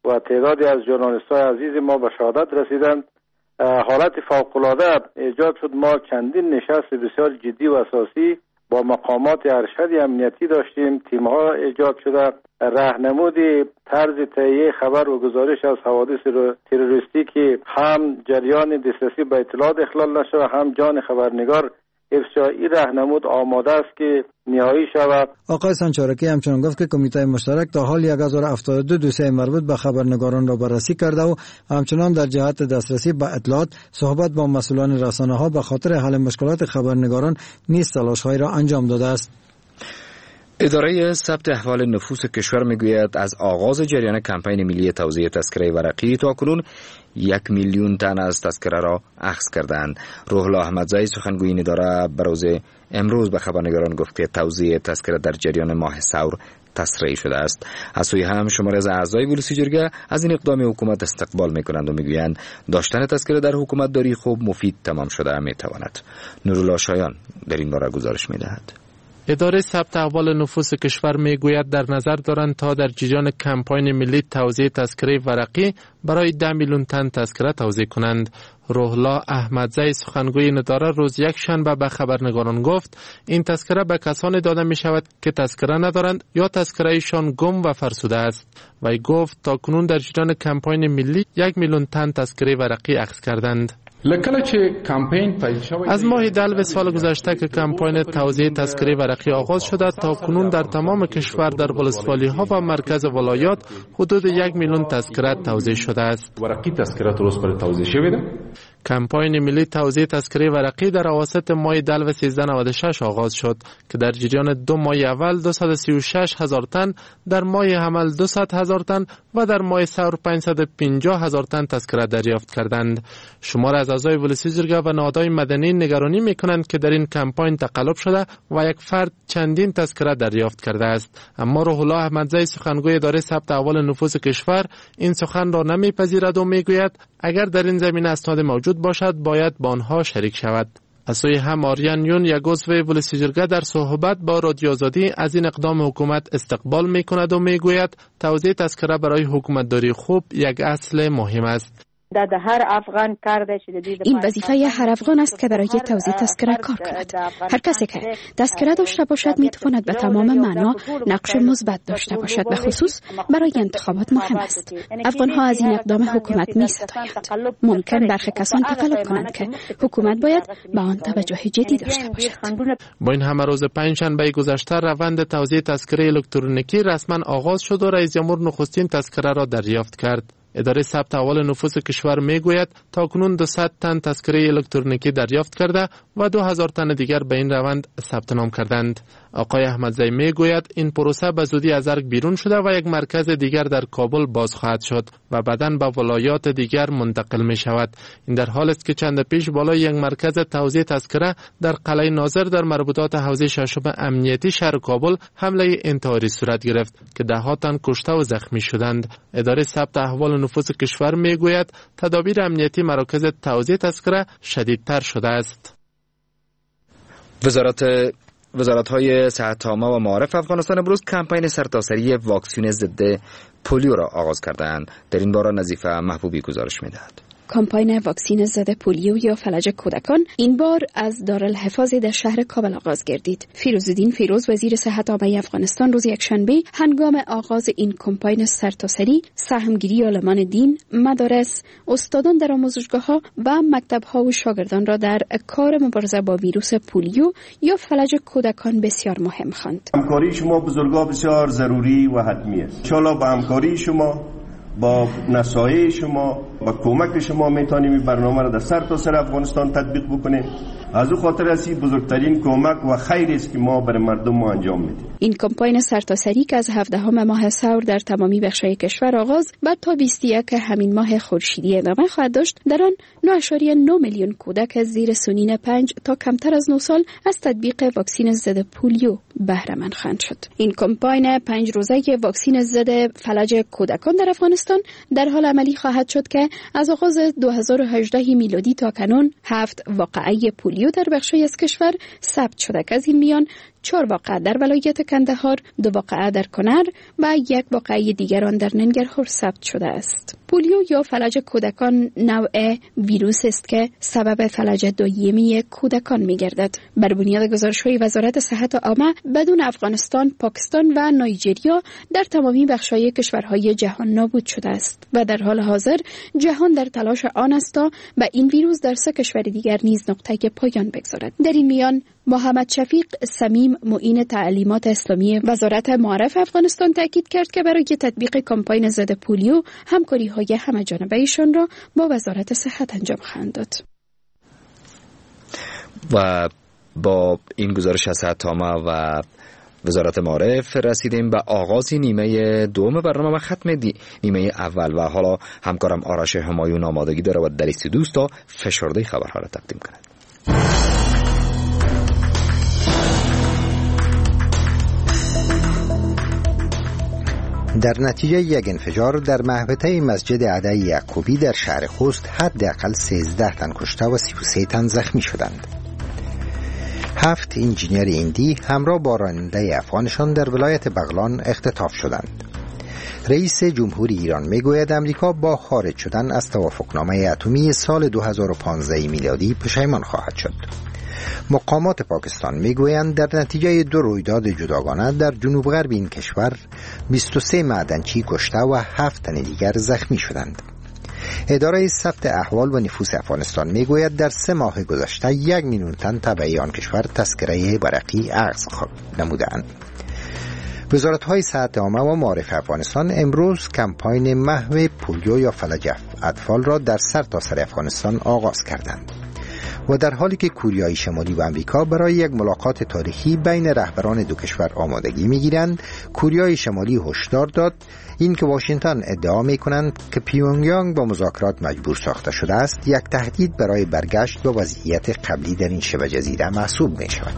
و تعدادی از ژورنالیست‌های عزیز ما به شهادت رسیدند. حالت فوق‌العاده ایجاد شد. ما چندین نشست بسیار جدی و اساسی با مقامات ارشد امنیتی داشتیم. تیم‌ها ایجاد شده. راهنمود طرز تهیه خبر و گزارش از حوادث تروریستی که هم جریان دسترسی به اطلاعات اخلال نشود، هم جان خبرنگار افشایی راهنمود آماده است که نهایی شود. آقای سنچارکی همچنان گفت که کمیته مشترک تا حال 1072 دوسیه مربوط به خبرنگاران را بررسی کرده و همچنان در جهت دسترسی به اطلاعات صحبت با مسئولان رسانه‌ها به خاطر حل مشکلات خبرنگاران نیز تلاش‌هایی را انجام داده است. اداره ثبت احوال نفوس کشور میگوید از آغاز جریان کمپین ملی توزیع تذکره ورقی تاکنون 1 میلیون تن از تذکره را اخذ کردند. روح الله احمدزی سخنگوی این اداره بروز امروز به خبرنگاران گفت که توزیع تذکره در جریان ماه ثور تسریع شده است. از سوی هم شماری از اعضای ولسی جرگه از این اقدام حکومت استقبال میکنند و میگویند داشتن تذکره در حکومت داری خوب مفید تمام شده میتواند. نورالله شایان در این باره گزارش میدهد. اداره ثبت احوال نفوس کشور میگوید در نظر دارند تا در جریان کمپاین ملی توزیع تذکره ورقی برای 10 میلیون تن تذکره توزیع کنند. روح الله احمدزی سخنگوی این اداره روز یک شنبه به خبرنگاران گفت این تذکره به کسانی داده می شود که تذکره ندارند یا تذکرهشان گم و فرسوده است. وی گفت تا کنون در جریان کمپاین ملی 1 میلیون تن تذکره ورقی اخذ کردند. از ماه دلو سال گذشته که کمپاین توزیع تذکره ورقی آغاز شده تا کنون در تمام کشور در ولسوالی ها و مرکز ولایات حدود 1 میلیون تذکره توزیع شده است. کمپاین ملی توزیع تذکره ورقی در اواسط ماه دلو 1396 آغاز شد که در جریان 2 ماه اول 236,000 تن، در ماه حمل 200,000 تن و در ماه ثور 550,000 تن تذکره دریافت کردند. شمار از اعضای ولسی جرگه و نهادهای مدنی نگرانی میکنند که در این کمپاین تقلب شده و یک فرد چندین تذکره دریافت کرده است. اما روح الله احمدزی سخنگوی اداره ثبت احوال نفوس کشور این سخن را نمیپذیرد و میگوید اگر در این زمینه اسناد موجود باشد باید با آنها شریک شود. از سوی هم آریان یون یک عضو ولسی جرگه در صحبت با رادیو آزادی از این اقدام حکومت استقبال میکند و میگوید توزیع تذکره برای حکومتداری خوب یک اصل مهم است. این وظیفه هر افغان است که برای توزیع تذکره کار کند. هر کسی که تذکره داشته باشد میتواند به تمام معنا نقش مثبت داشته باشد، به خصوص برای انتخابات مهم است. افغان ها از این اقدام حکومت میستایند. ممکن برخی کسان تقلب کنند که حکومت باید به آن توجه جدی داشته باشد. با این همه روز پنجشنبه گذشته روند توزیع تذکره الکترونیکی رسما آغاز شد و رئیس جمهور نخستین تذکره را دریافت کرد. اداره ثبت احوال نفوس کشور میگوید تاکنون 200 تن تذکره الکترونیکی دریافت کرده و 2000 تن دیگر به این روند ثبت نام کردند. آقای احمدزی میگوید این پروسه به زودی از ارگ بیرون شده و یک مرکز دیگر در کابل باز خواهد شد و بعداً به ولایات دیگر منتقل می شود. این در حال است که چند پیش بالای یک مرکز توزیع تذکره در قلعه ناظر در مربوطات حوزه ششم امنیتی شهر کابل حمله انتحاری صورت گرفت که 10 تن کشته و زخمی شدند. اداره ثبت احوال نفوس کشور میگوید تدابیر امنیتی مراکز توزیع تذکره شدیدتر شده است. وزارت‌های صحت عامه و معارف افغانستان امروز کمپین سرتاسری واکسن ضد پولیو را آغاز کردند. در این باره نظیفه محبوبی گزارش می‌دهد. کمپاین واکسن ضد پولیو یا فلج کودکان این بار از دارالحفاظ در شهر کابل آغاز گردید. فیروزالدین فیروز وزیر صحت عامه افغانستان روز یکشنبه هنگام آغاز این کمپاین سرتاسری سهمگیری عالمان دین، مدارس، استادان در آموزشگاه‌ها و مکتب‌ها و شاگردان را در کار مبارزه با ویروس پولیو یا فلج کودکان بسیار مهم خواند. همکاری شما بزرگا بسیار ضروری و حتمی است. ان شاءالله با همکاری شما، با نصایح شما، با کمک شما میتونیم این برنامه را در سرتاسر افغانستان تطبیق بکنیم. از او خاطر است بزرگترین کمک و خیری است که ما برای مردم ما انجام میدیم. این کمپاین سرتاسری که از 17 ماه ثور در تمامی بخش‌های کشور آغاز بعد تا 21 همین ماه خورشیدی ادامه خواهد داشت، در آن 9.9 میلیون کودک زیر سنین 5 تا کمتر از 9 سال از تطبیق واکسن ضد پولیو بهره مند خواهند شد. این کمپاین 5 روزه واکسن ضد فلج کودکان در افغانستان در حال عملی خواهد شد که از آغاز 2018 میلادی تا کنون 7 واقعه پولیو در بخشی از کشور ثبت شده که از این میان 4 واقعه در ولایت کندهار، 2 واقعه در کنر و 1 واقعه دیگر آن در ننگرهار ثبت شده است. پولیو یا فلج کودکان نوع ویروس است که سبب فلج دائمی کودکان می‌گردد. بر بنیاد گزارش‌های وزارت صحت عامه، بدون افغانستان، پاکستان و نایجریا در تمامی بخش‌های کشورهای جهان نابود شده است و در حال حاضر جهان در تلاش آن است تا به این ویروس در 3 کشور دیگر نیز نقطه پایان بگذارد. در این میان محمد شفیق صمیم معین تعلیمات اسلامی وزارت معارف افغانستان تاکید کرد که برای تطبیق کمپاین ضد پولیو همکاری‌های همه‌جانبه ایشان را با وزارت صحت انجام خواهند داد. و با این گزارش از صحت عامه و وزارت معارف رسیدیم به آغاز نیمه دوم برنامه و ختم نیمه اول و حالا همکارم آرش همایون آمادگی داره و در استودیو تا فشرده خبرها را تقدیم کند. در نتیجه یک انفجار در محوطه مسجد عدی یعقوبی در شهر خوست حداقل 13 تن کشته و 33 تن زخمی شدند. 7 انجینیر هندی همراه با راننده افغانشان در ولایت بغلان اختطاف شدند. رئیس جمهوری ایران میگوید امریکا با خارج شدن از توافقنامه اتمی سال 2015 میلادی پشیمان خواهد شد. مقامات پاکستان میگویند در نتیجه 2 رویداد جداگانه در جنوب غرب این کشور 23 معدنچی کشته و 7 تن دیگر زخمی شدند. اداره ثبت احوال و نفوس افغانستان میگوید در 3 ماه گذشته 1 میلیون تن تبعی آن کشور تذکره ورقی اخذ نمودند. وزارت‌های صحت عامه و معارف افغانستان امروز کمپاین محو پولیو یا فلج اطفال را در سرتاسر افغانستان آغاز کردند و در حالی که کوریای شمالی و امریکا برای یک ملاقات تاریخی بین رهبران 2 کشور آمادگی می‌گیرند، کوریای شمالی هشدار داد اینکه واشنگتن ادعا می‌کنند که پیونگیانگ با مذاکرات مجبور ساخته شده است یک تهدید برای برگشت به وضعیت قبلی در این شبه جزیره محسوب می‌شود.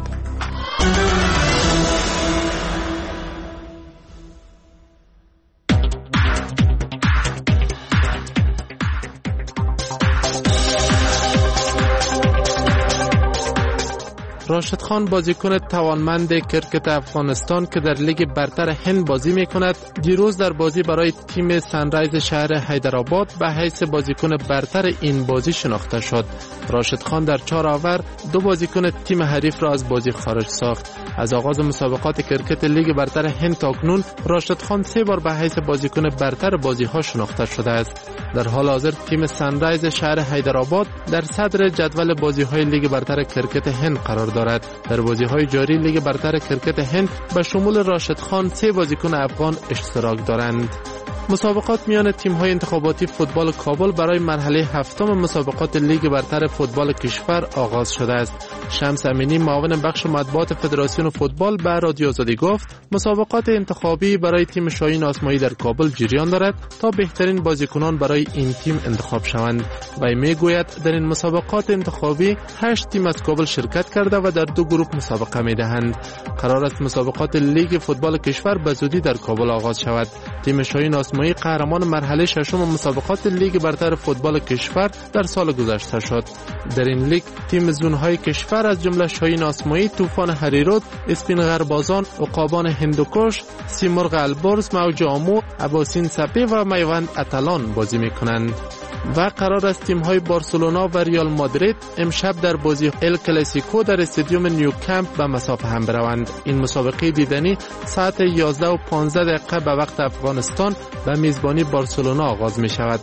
راشد خان بازیکن توانمند کرکت افغانستان که در لیگ برتر هند بازی می‌کند دیروز در بازی برای تیم سنرایز شهر حیدرآباد به حیث بازیکن برتر این بازی شناخته شد. راشد خان در 4 آور 2 بازیکن تیم حریف را از بازی خارج ساخت. از آغاز مسابقات کرکت لیگ برتر هند تاکنون راشد خان 3 بار به حیث بازیکن برتر بازی‌ها شناخته شده است. در حال حاضر تیم سنرایز شهر حیدرآباد در صدر جدول بازی‌های لیگ برتر کرکت هند قرار دارد. در بازی‌های جاری لیگ برتر کرکت هند به شمول راشد خان 3 بازیکن افغان اشتراک دارند. مسابقات میان تیم‌های انتخاباتی فوتبال کابل برای مرحله 7 مسابقات لیگ برتر فوتبال کشور آغاز شده است. شمس امینی معاون بخش مطبوعات فدراسیون فوتبال به رادیو آزادی گفت مسابقات انتخابی برای تیم شاهین آسمایی در کابل جریان دارد تا بهترین بازیکنان برای این تیم انتخاب شوند. وی میگوید در این مسابقات انتخابی 8 تیم از کابل شرکت کرده و در 2 گروه مسابقه می‌دهند. قرار است مسابقات لیگ فوتبال کشور به زودی در کابل آغاز شود. تیم شاهین آسمایی قهرمان مرحله 6 مسابقات لیگ برتر فوتبال کشور در سال گذشته شد. در این لیگ تیم زونهای کشور از جمله شاهین آسمایی، طوفان هریرود، اسپین غربازان، عقابان هندوکش، سیمرغ البرز، موج آمو، اباسین سپی و میوند اتلان بازی میکنند. و قرار است تیم‌های بارسلونا و ریال مادرید امشب در بازی ال کلاسیکو در استادیوم نیو کمپ به مسافه هم بروند. این مسابقه دیدنی ساعت 11:15 به وقت افغانستان به میزبانی بارسلونا آغاز می شود.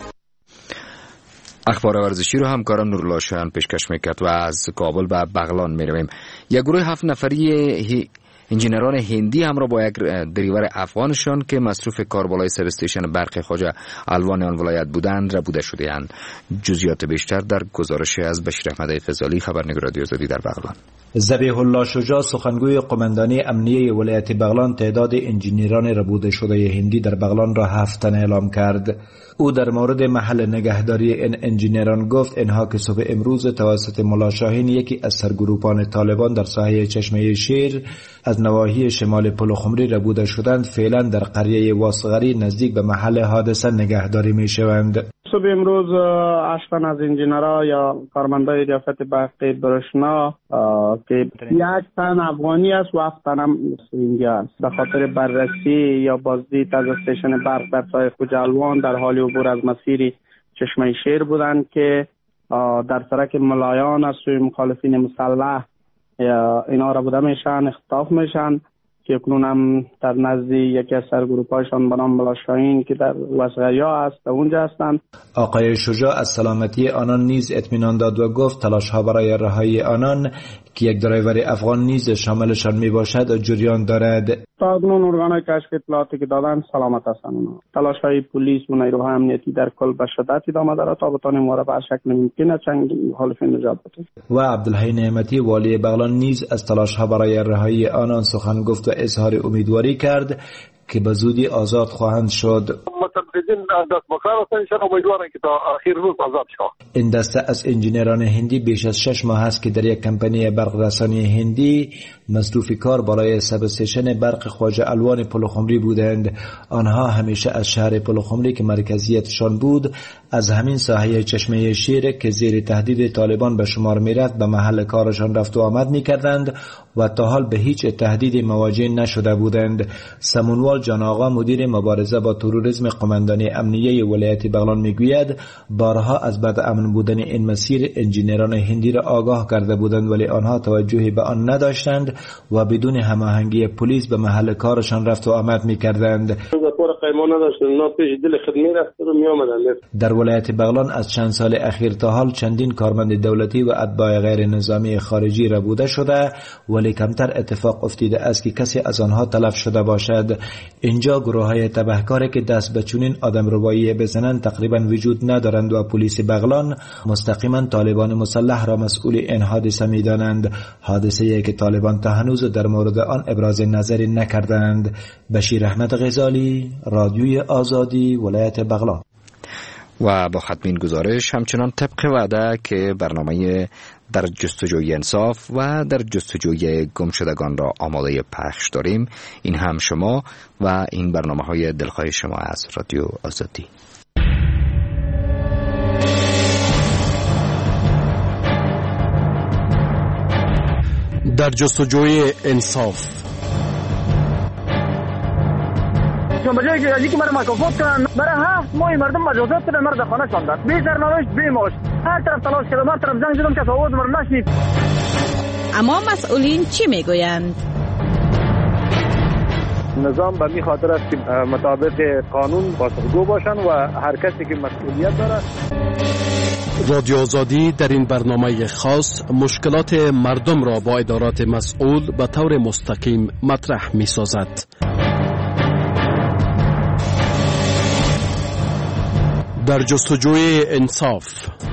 اخبار ورزشی رو همکارم نورالله شایان پیشکش میکرد و از کابل به بغلان میرویم. یک گروه 7 نفری انجینران هندی همراه با یک دریور افغانشان که مصروف کار بالای سب استیشن برق خواجه الوان آن ولایت بودند ربوده شده‌اند. جزئیات بیشتر در گزارش از بشیر احمد فضالی، خبرنگار رادیو آزادی در بغلان. ذبیح الله شجاع سخنگوی قماندانی امنیه ولایت بغلان تعداد انجینران ربوده شده هندی در بغلان را 7 تن اعلام کرد. او در مورد محل نگهداری این انجینران گفت اینها که صبح امروز توسط ملا شاهین یکی از سرگروپان طالبان در ساحه چشمه شیر از نواحی شمال پلخمری ربوده شدند، فعلا در قریه واسغری نزدیک به محل حادثه نگهداری می شوند. صبح امروز 8 تن از انجینرها یا کارمندای ریاست برق برشنا که 1 تن افغانی است و 7 تن هم سینگی است به خاطر بررسی یا بازدید از استیشن برق در ساحل خوجالوان در حال عبور از مسیر چشمه شیر بودند که در سرک ملایان از سوی مخالفین مسلح اینا را بوده میشن اختطاف میشن که اکنون هم در نزد یکی از سرگروپایشان به نام بلاشاهین که در وسغیا است اونجا هستند. آقای شجاع از سلامتی آنان نیز اطمینان داد و گفت تلاش ها برای رهایی آنان که یک درایور افغان نیز شاملشان می باشد جریان دارد. تا اکنون ارگانهای کشف اطلاعاتی که دادن سلامت هستند. تلاش های پلیس و نیروهای امنیتی در کل به شدت ادامه دارد تا بتوانیم ما را به شکل ممکن چنگ مخالفین نجات بدهیم. و عبدالحی نعمتی والی بغلان نیز از تلاش ها برای رهایی آنان سخن گفت و اظهار امیدواری کرد که به زودی آزاد خواهند شد. متمددین دست بکار هستند، امیدوارم که تا آخر روز آزاد شوند. این دسته از انجینران هندی بیش از 6 ماه است که در یک کمپانی برق رسانی هندی مصروف کار برای سب استیشن برق خواجه الوان پلخمری بودند. آنها همیشه از شهر پلخمری که مرکزیتشان بود از همین ساحه چشمه شیر که زیر تهدید طالبان به شمار میرفت به محل کارشان رفت و آمد میکردند و تا حال به هیچ تهدیدی مواجه نشده بودند. سمونوال جان آقا مدیر مبارزه با تروریسم قماندانی امنیه ولایت بغلان میگوید بارها از بد امن بودن این مسیر انجینران هندی را آگاه کرده بودند ولی آنها توجهی به آن نداشتند و بدون هماهنگی پلیس به محل کارشان رفت و آمد میکردند. در ولایت بغلان از چند سال اخیر تا حال چندین کارمند دولتی و اتباع غیر نظامی خارجی ربوده شده ولی کمتر اتفاق افتیده است که کسی از آنها تلف شده باشد. اینجا گروه‌های تبهکاری که دست به چنین آدمربایی بزنند تقریبا وجود ندارند و پلیس بغلان مستقیما طالبان مسلح را مسئول این حادثه می‌دانند. حادثه‌ای که طالبان تا هنوز در مورد آن ابراز نظری نکردند. بشیر احمد غزالی، رادیوی آزادی، ولایت بغلان. و با ختم این گزارش همچنان طبق وعده که برنامه در جستجوی انصاف و در جستجوی گمشدگان را آماده پخش داریم. این هم شما و این برنامه‌های دلخواه شما از رادیو آزادی. در جستجوی انصاف به جایی که که مرا مکافات کنن برای 7 ماه مردم مجازات کنن مرا در خانه شاندن بی سرنوشت بی معاش هر طرف تلاش کردم هر طرف زنگ زدم که آواز مرا نشنید. اما مسئولین چی میگویند؟ نظام به می خاطر است که مطابق قانون پاسخگو باشن و هر کسی که مسئولیت داره. رادیو آزادی در این برنامه خاص مشکلات مردم را با ادارات مسئول به طور مستقیم مطرح می سازد. در جستجوی انصاف.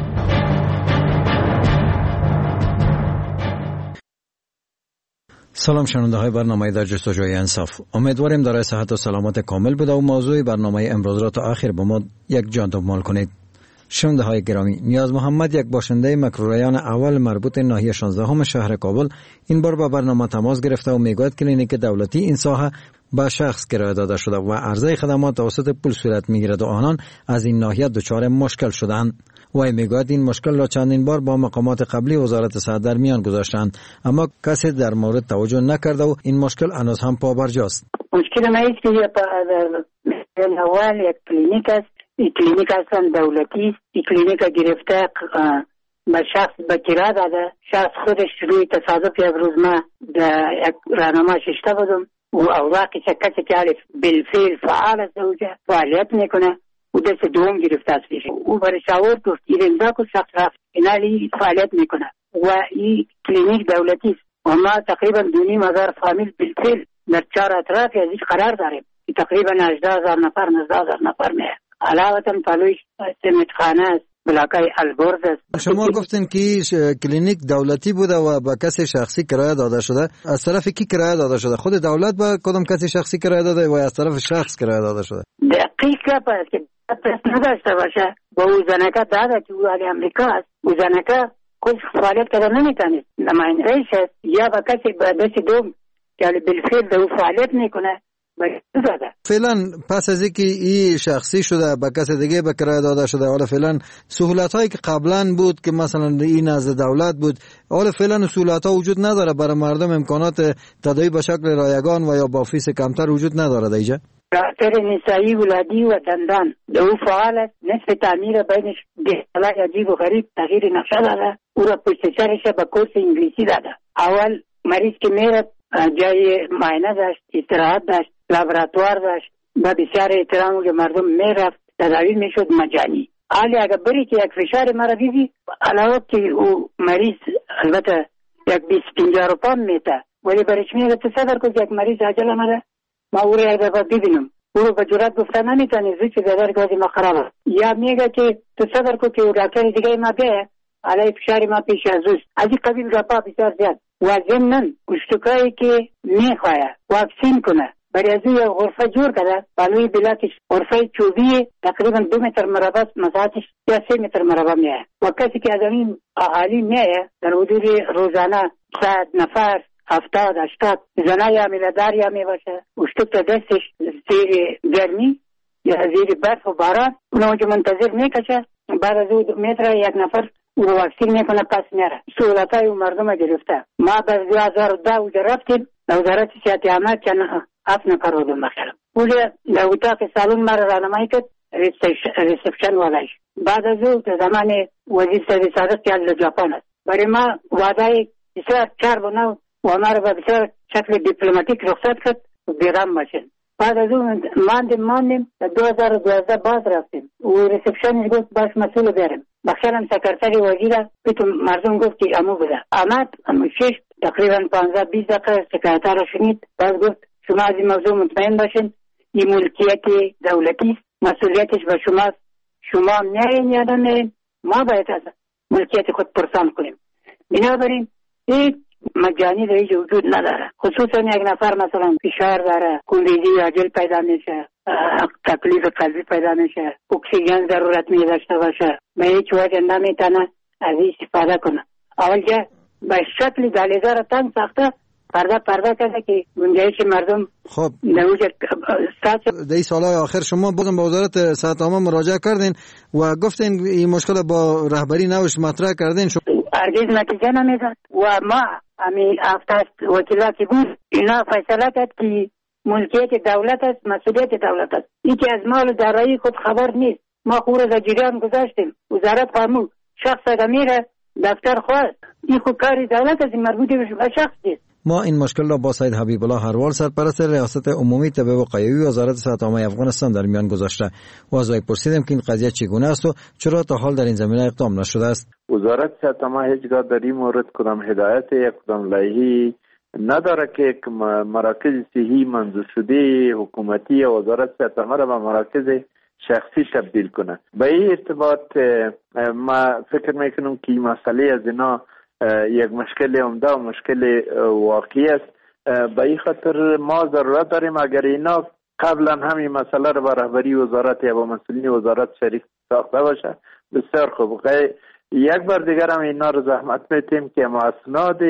سلام شنونده های برنامه در جستجوی انصاف. امیدواریم دارای صحت و سلامت کامل بوده و موضوع برنامه امروز را تا آخر با ما یک جان دنبال کنید. شنونده های گرامی، نیاز محمد یک باشنده مکروریان اول مربوط ناحیه 16 شهر کابل این بار با برنامه تماس گرفته و میگوید کلینیک دولتی این ساحه با شخص کرایه داده شده و عرضه خدمات توسط پول صورت میگیرد و آنان از این ناحیه دچار مشکل شدند. و میگوید این مشکل را چندین بار با مقامات قبلی وزارت صحت در میان گذاشتند اما کسی در مورد توجه نکرده و این مشکل هنوز هم پابرجاست. مشکل ما است که در اول یک کلینیک است. این کلینیک اصلا دولتی است. این کلینیک گرفته به شخص به کرایه داده. شخص خودش روی تصادف یک روز ما در یک راهنما ششته بودم و اوراقی کسی که بالفعل فعال است اوجه فعالیت میکنه و دست دوم گرفته است پیش او برای شاورد گفت این امضا کو شخص رفت اینالی فعالیت میکنه و این کلینیک دولتی است و ما تقریبا 2,500 فامیل بالفعل در 4 اطراف از این قرار داریم. تقریبا 18,000 نفر 19,000 نفر میه. علاوه پلویش سمتخانه است، بلاکای البرز است. شما گفتین که کلینیک دولتی بوده و با کسی شخصی کرایه داده شده. از طرف کی کرایه داده شده؟ خود دولت با کدام کسی شخصی کرایه داده و از طرف شخص کرایه داده شده؟ دقیقه پس که نداشته باشه با او زنکه داده که او علی امریکا است. او زنکه خود فعالیت کرده نمیتونید. نماینده است یا با کسی با دست دوم که بالفعل به او فعالیت میکنه زده. فعلا پس از اینکه این شخصی شده به کس دیگه به کرایه داده شده، حالا فعلا سهولت هایی که قبلا بود که مثلا این نزد دولت بود، حالا فعلا سهولت ها وجود نداره برای مردم، امکانات تداوی به شکل رایگان و یا با فیس کمتر وجود نداره دیگه. دکتر نسایی ولادی و دندان او فعال است. نصف تعمیر بینش به عجیب و غریب تغییر نقشه داده. او را پشت سرش به کورس انگلیسی داده. اول مریض که میره جای معاینه داشت، استراحت داشت، لابراتوار داشت، با بسیار احترام که مردم میرفت تداوی میشد مجانی. حالی اگر بری که یک فشار مرا دیدی، علاوه که او مریض البته یک 20-50 روپا میته، ولی برش میگه تصور کن یک مریض عجل آمده، ما او را یک دفعه ببینم، او رو به جرات گفته نمیتونی زود که بیدار گازی ما خرابه، یا میگه که تصور کن که او دکتر دیگه ما بیه علیه فشار ما پیش از اوست. از این قبیل رپا بسیار زیاد و ضمناً گشتکایی که میخواه واکسین کنه برای از او غرفه جور کرده، بالوی بلاتش غرفه چوبی تقریبا 2 متر مربع مساحتش یا 3 متر مربع میه و کسی که از این اهالی میه در حدود روزانه 100 نفر 70-80 زنای عمیله‌دار یا میباشه، گشتک تا دستش زیر گرمی یا زیر برف و باران اونو که منتظر میکشه، بعد از او متر یک نفر او واکسین میکنه پس میره. سهولتای او مردم گرفته. ما به 2010 اونجا رفتیم وزارت صحت عامه که 7 نفر رو بخیرم. اونجا در اتاق سالن مرا رانمایی کرد ریسپشن والایش. بعد از او زمان وزیر صادق که از ژاپن است برای ما وعده بسیار چار بنو و ما را به بسیار شکل دیپلماتیک رخصت کرد و بیرام ماشین. بعد از اون ماندیم 2012 باز رفتیم و ریسپشنش گفت باش مسئول بریم. بخیرم سکرتری وزیر پیتو مردم گفت که امو بده آمد شش تقریبا 15-20 دقیقه سکرتر را شنید. باز گفت شما از این موضوع مطمئن باشین، این ملکیت دولتی است، مسئولیتش به شماست، شما میایین یا نمیایین، ما باید از ملکیت خود پرسان کنیم. بنابراین هیچ مجانی در هیچ وجود نداره. خصوصا یک نفر مثلا فشار داره، خونریزی عاجل پیدا میشه، تکلیف قلبی پیدا میشه، اکسیژن ضرورت می داشته باشه، به هیچ وجه نمیتونه از این استفاده کنه. اولجا به شکل دهلیزه را تنگ ساخته، پرده کرده که گنجایش مردم خب نوجه در این سالهای آخر شما بازم به وزارت صحت عامه مراجعه کردین و گفتین این مشکل با رهبری نوش مطرح کردین؟ هرگز نتیجه نمیداد و ما همین هفته وکیلا که بود اینا فیصله کرد که ملکیت دولت است، مسئولیت دولت است. این که از مال و دارایی خود خبر نیست. ما خود را در جریان گذاشتیم. وزارت فرمود شخص اگر میره دفتر خواست، این خود کاری دولت است، مربوط به شخص است. ما این مشکل را با سید حبیب الله هروال سرپرست ریاست عمومی طب وقایوی وزارت صحت عامه افغانستان در میان گذاشته و از وی پرسیدیم که این قضیه چگونه است و چرا تا حال در این زمینه اقدام نشده است. وزارت صحت عامه هیچگاه در این مورد کدام هدایت یا کدام لایحه‌ای نداره که مراکز صحی منظور شده حکومتی یا وزارت صحت عامه را به مراکز شخصی تبدیل کنه. به این ارتباط ما فکر میکنم که این مسئله از اینا یک مشکل عمده و مشکل واقعی است. به این خاطر ما ضرورت داریم اگر اینا قبلا همین مسئله را به رهبری وزارت یا با مسئولین وزارت شریک ساخته باشه بسیار خوب. یک بار دیگر هم اینا رو زحمت میتیم که اسناد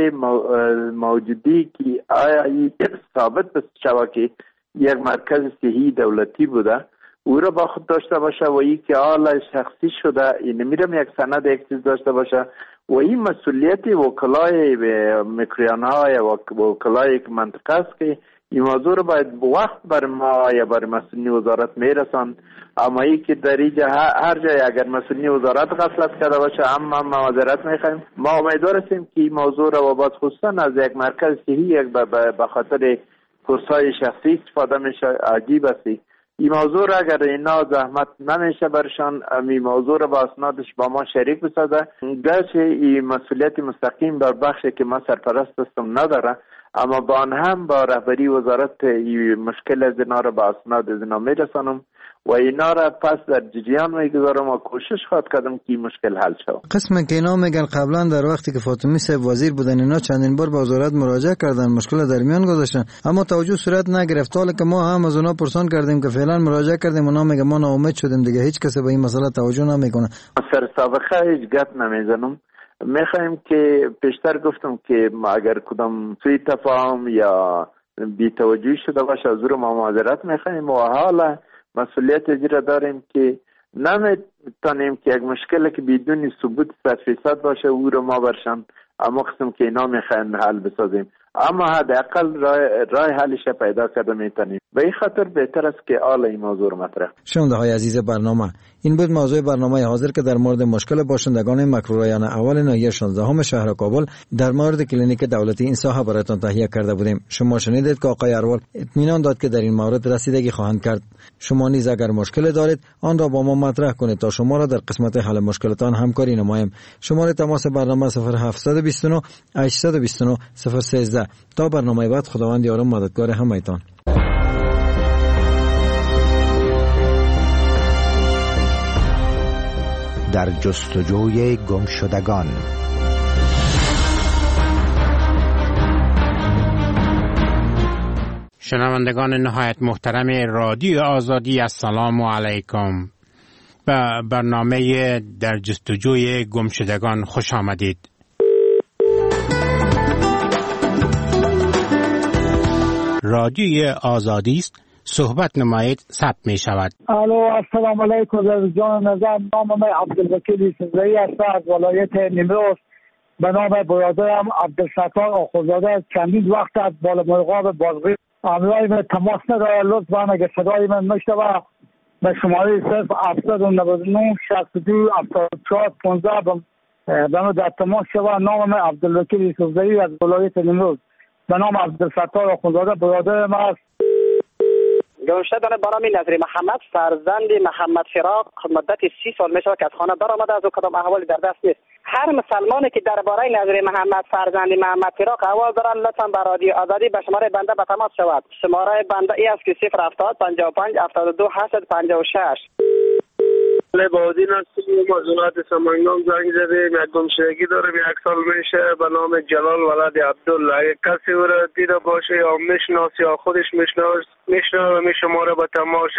موجودی که آیا ثابت بشه که یک مرکز صحی دولتی بوده او را با خود داشته باشه و این که حال شخصی شده این میرم یک سند یک چیز داشته باشه و این مسئولیت وکلای میکریان‌ها یا وکلای منطقه است که این موضوع رو باید وقت بر ما یا بر مسئولین وزارت میرسان. اما ای که در اینجا هر جای اگر مسئولین وزارت غفلت کرده باشه اما معذرت میخوایم. ما امیدوار هستیم که این موضوع رو باز خصوصا از یک مرکز صحی یک به خاطر کورسای شخصی استفاده میشه عجیب است. این موضوع را اگر اینا زحمت نمیشه برشان این موضوع را با اسنادش با ما شریک بسازه، گرچه این مسئولیت مستقیم بر بخشی که ما سرپرست هستم نداره اما با آن هم با رهبری وزارت این مشکل از اینا را با اسناد از اینا میرسانم و اینا را پس در جریان میگذارم و کوشش خواهد کردم که این مشکل حل شود. قسم که اینا میگن قبلا در وقتی که فاطمی صاحب وزیر بودن اینا چندین بار به وزارت مراجعه کردن، مشکل در میان گذاشتن اما توجه صورت نگرفت. حالا که ما هم از اونا پرسان کردیم که فعلا مراجعه کردیم اونا میگن ما ناامید شدیم دیگه، هیچ کس به این مسئله توجه نمیکنه. سر سابقه هیچ گپ نمیزنم. میخوایم که پیشتر گفتم که اگر کدام سوء تفاهم یا بی‌توجهی شده باشه از او ما معذرت میخوایم و حالا مسئولیت اجرا داریم که نمیتونیم که یک مشکلی که بدون ثبوت 100% باشه او رو ما برشان اما قسم که اینا میخوایم حل بسازیم، اما حداقل راه حلش پیدا کرده میتونیم. به این خاطر بهتر است که حال این موضوع رو مطرح. شنونده های عزیز برنامه، این بود موضوع برنامه حاضر که در مورد مشکل باشندگان مکروریان اول ناحیه 16 شهر کابل در مورد کلینیک دولتی این ساحه برایتان تهیه کرده بودیم. شما شنیدید که آقای اروال اطمینان داد که در این مورد رسیدگی خواهند کرد. شما نیز اگر مشکل دارید آن را با ما مطرح کنید تا شما را در قسمت حل مشکلاتان همکاری نماییم. شماره تماس برنامه 0729 829 013. تا برنامه بعد، خداوند یار و مددگار همه‌تان. در جستجوی گمشدگان. شنوندگان نهایت محترم رادیو آزادی، السلام علیکم. به برنامه در جستجوی گمشدگان خوش آمدید. رادیو آزادی است، صحبت نمایید، ثبت می شود. الو، السلام علیکم. جان نظر، نام من عبدالوکیل یوسفزئی است از ولایت نیمروز. به نام برادرم عبدالستار آخوندزاده چندین وقت از بالامرغاب بازغی امروی من تماس نداره. لطفاً اگه صدای من میشنوه به شماره 0799 62 74 15 به من در تماس شوه. نام من عبدالوکیل یوسفزئی از ولایت نیمروز. به نام عبدالستار آخوندزاده برادرم است. گمشدگان به نام نظری محمد فرزند محمد فراق مدت 30 سال میشه که از خانه برآمده، از او کدام احوالی در دست نیست. هر مسلمانی که درباره نظری محمد فرزند محمد فراق احوال دارن لطفا به رادیو آزادی به شماره بنده به تماس شود. شماره بنده ای است که 070 55 72 856. لبادین هستیم از ولایت سمنگان زنگ زدیم. یک گمشدگی داریم، 1 سال میشه، به نام جلال ولد عبدالله. اگه کسی او را دیده باشه یا میشناس یا خودش میشناسه می شماره به تماس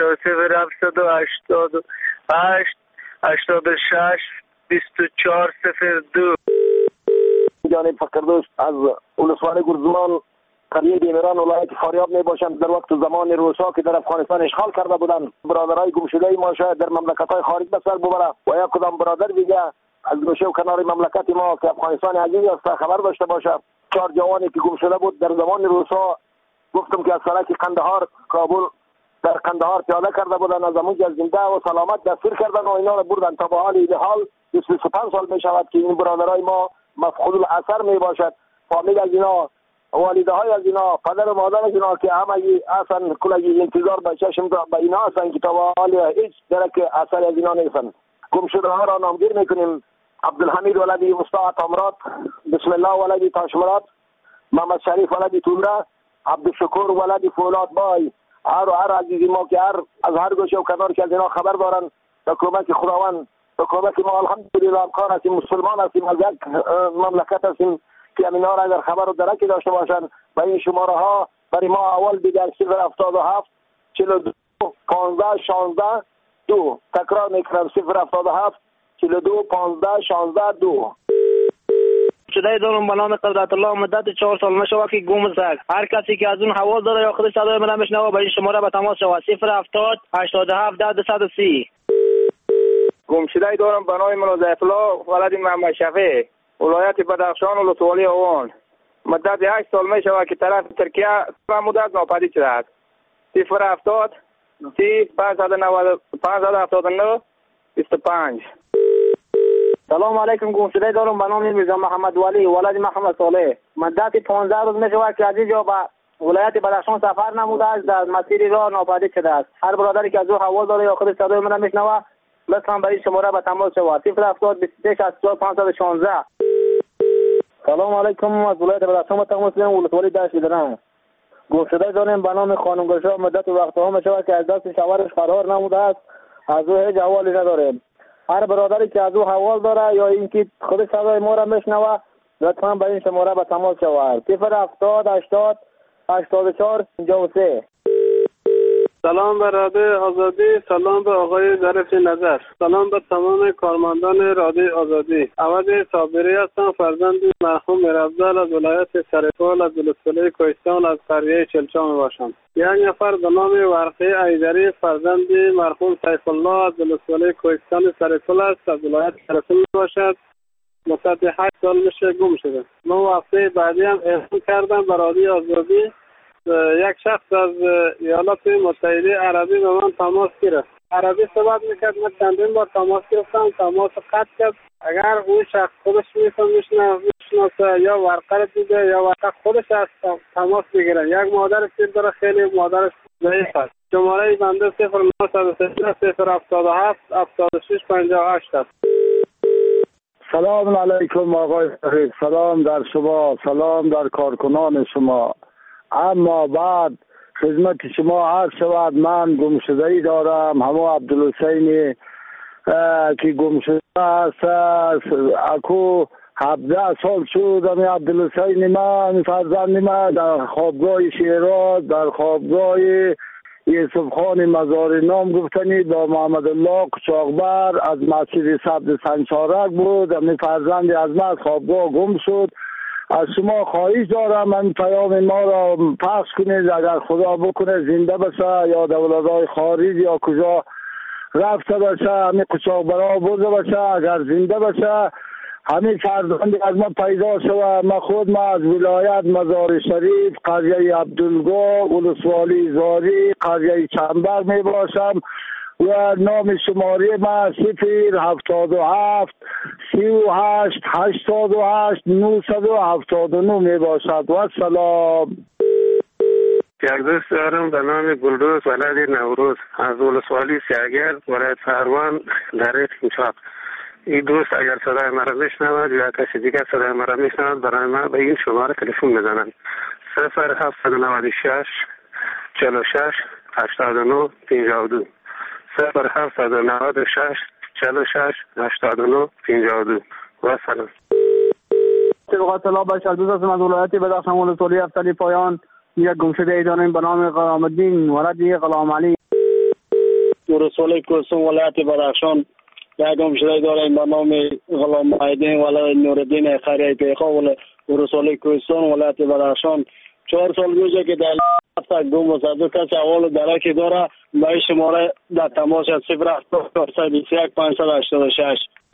0788 86 24 02. جانب فقردوست از ولسوالی گرزمان قریه دیمران ولایت فاریاب می باشند. در وقت زمان روسا که در افغانستان اشغال کرده بودند، برادرای گمشده ما شاید در مملکت‌های خارج به سر ببره و یا کدام برادر دیگه از گوشه و کنار مملکت ما که افغانستان عزیز است خبر داشته باشه. 4 جوانی که گمشده بود در زمان روسا، گفتم که از سرک قندهار کابل در قندهار پیاده کرده بودند، از اونجا زنده و سلامت دستگیر کردن و اینا رو بردن تا به حال ایدهال 25 سال می شود که این برادرای ما مفقود الاثر می باشد. فامیل از اینا، والده های از اینا، پدر و مادر از اینا که همه اصلا کلی انتظار به چشم به اینا هستن که تا به حال هیچ درک اثر از اینا نیستن. گمشده ها را نامگیر میکنیم. عبدالحمید ولدی مصطفی تامرات، بسم الله ولدی تاشمرات، محمد شریف ولدی تومره، عبدالشکور ولدی فولاد بای. هر عزیزی ما که از هر گوشه و کنار که از اینا خبر دارن، به کمک خداوند، به کمک ما الحمدلله امکان هستیم، مسلمان هستیم، از یک مملکت هستیم که اینا را اگر خبر و درکی داشته باشن به این شماره ها برای ما اول دیگر 077 42 15 16 2. تکرار میکنم 077 42 15 16 2. شده دارم به نام قدرت الله مدت 4 سال میشه که گم است. هر کسی که از اون حواس داره یا خودش صدای من میشنوه به این شماره به تماس شود 070 87 230. گمشده دارم به نام منوزیف الله ولد محمد شفیع، ولایت بدخشان و لطوالی آوان. مدت 8 سال می شود که طرف ترکیه مدت ناپدید شده است. 070 30 579 25. سلام علیکم. گمشده دارم به نام میرزا محمد ولی ولد محمد صالح. مدت 15 روز می شود که از اینجا به ولایت بدخشان سفر نموده است، در مسیر راه ناپدید شده است. هر برادری که از او حواس داره یا خودش صدای من میشنوه لطفاً به این شماره به تماس شود 070 23 64 516. سلام علیکم. از ولایت بدخشان تماس میگیرم، ولسوالی دشت درنگ. گمشده داریم به نام خانم گلشاه. مدت و وقت‌ها میشود که از دست شوهرش فرار نموده است، از او هیچ احوالی نداریم. هر برادری که از او حوال داره یا اینکه خود صدای ما را میشنوه لطفاً به این شماره به تماس شود 070 80 84 53. سلام به رادیو آزادی، سلام به آقای ظریف نظر، سلام به تمام کارمندان رادیو آزادی. عوض صابری هستم، فرزند مرحوم میرافضل از ولایت سرپل از ولسوالی کوهستان از قریه چلچان باشم. یک نفر به نام ورقه ایدری فرزند مرحوم سیف الله از ولسوالی کوهستان سرپل است، از ولایت سرپل باشد. مدت 8 سال میشه گم شده. من هفته بعدی هم اعلام کردم به رادیو آزادی. یک شخص از ایالات متحده عربی به من تماس گرفت. عربی صحبت میکرد، من چندین بار تماس گرفتم، تماس قطع کرد. اگر اون شخص خودش میشناسه یا ورقه دیده یا ورقه خودش از تماس بگیرن. یک مادر پیر داره، خیلی مادرش ضعیف است. شماره بنده 0913 077 76 58 است. سلام علیکم آقای فقید، سلام در شما، سلام در کارکنان شما. اما بعد خدمت شما عرض شود، من گمشده‌ای دارم، همه عبدالحسینی که گمشده است. اکو 17 سال شد همی عبدالحسین من فرزند من در خوابگاه شیراز، در خوابگاه یوسف خان مزار نام گفتنی با محمد الله قچاقبر از مسجد سبز سنچارک بود. همی فرزند از من خوابگاه گم شد. از شما خواهش دارم من پیام ما را پخش کنید، اگر خدا بکنه زنده بشه یا دولت‌های خارج یا کجا رفته باشه، همین قچاقبرها برده باشه، اگر زنده باشه همین فرزندی از ما پیدا شود. من خود از ولایت مزار شریف، قریه عبدالگاه، ولسوالی زاری، قریه چنبر می باشم و نام شماره من 077 38 88 979 می باشد. و سلام. یک دوست دارم به نام گلروز ولد نوروز از ولسوالی سیاگر ولایت پروان در اینچاق. این دوست اگر صدای مرا میشنود یا کسی دیگر صدای مرا میشنود برای من به این شماره تلفن بزنند. 0796 46 89 52 0796 46 89 52. و سلام. طبقات الله بشر دوست هستم از ولایت بدخشان ولسوالی افتالی پایان. یک گمشده ای داریم به نام غلام الدین ولد غلام علی. ولسوالی کوهستان ولایت بدخشان یک گمشده داریم به نام غلام الدین ولد نورالدین خیریه پیخا ولسوالی کوهستان ولایت بدخشان. 4 سال گذشته که در هفته گم و صدو کسی اول درکی داره به شماره در تماس 08421 586.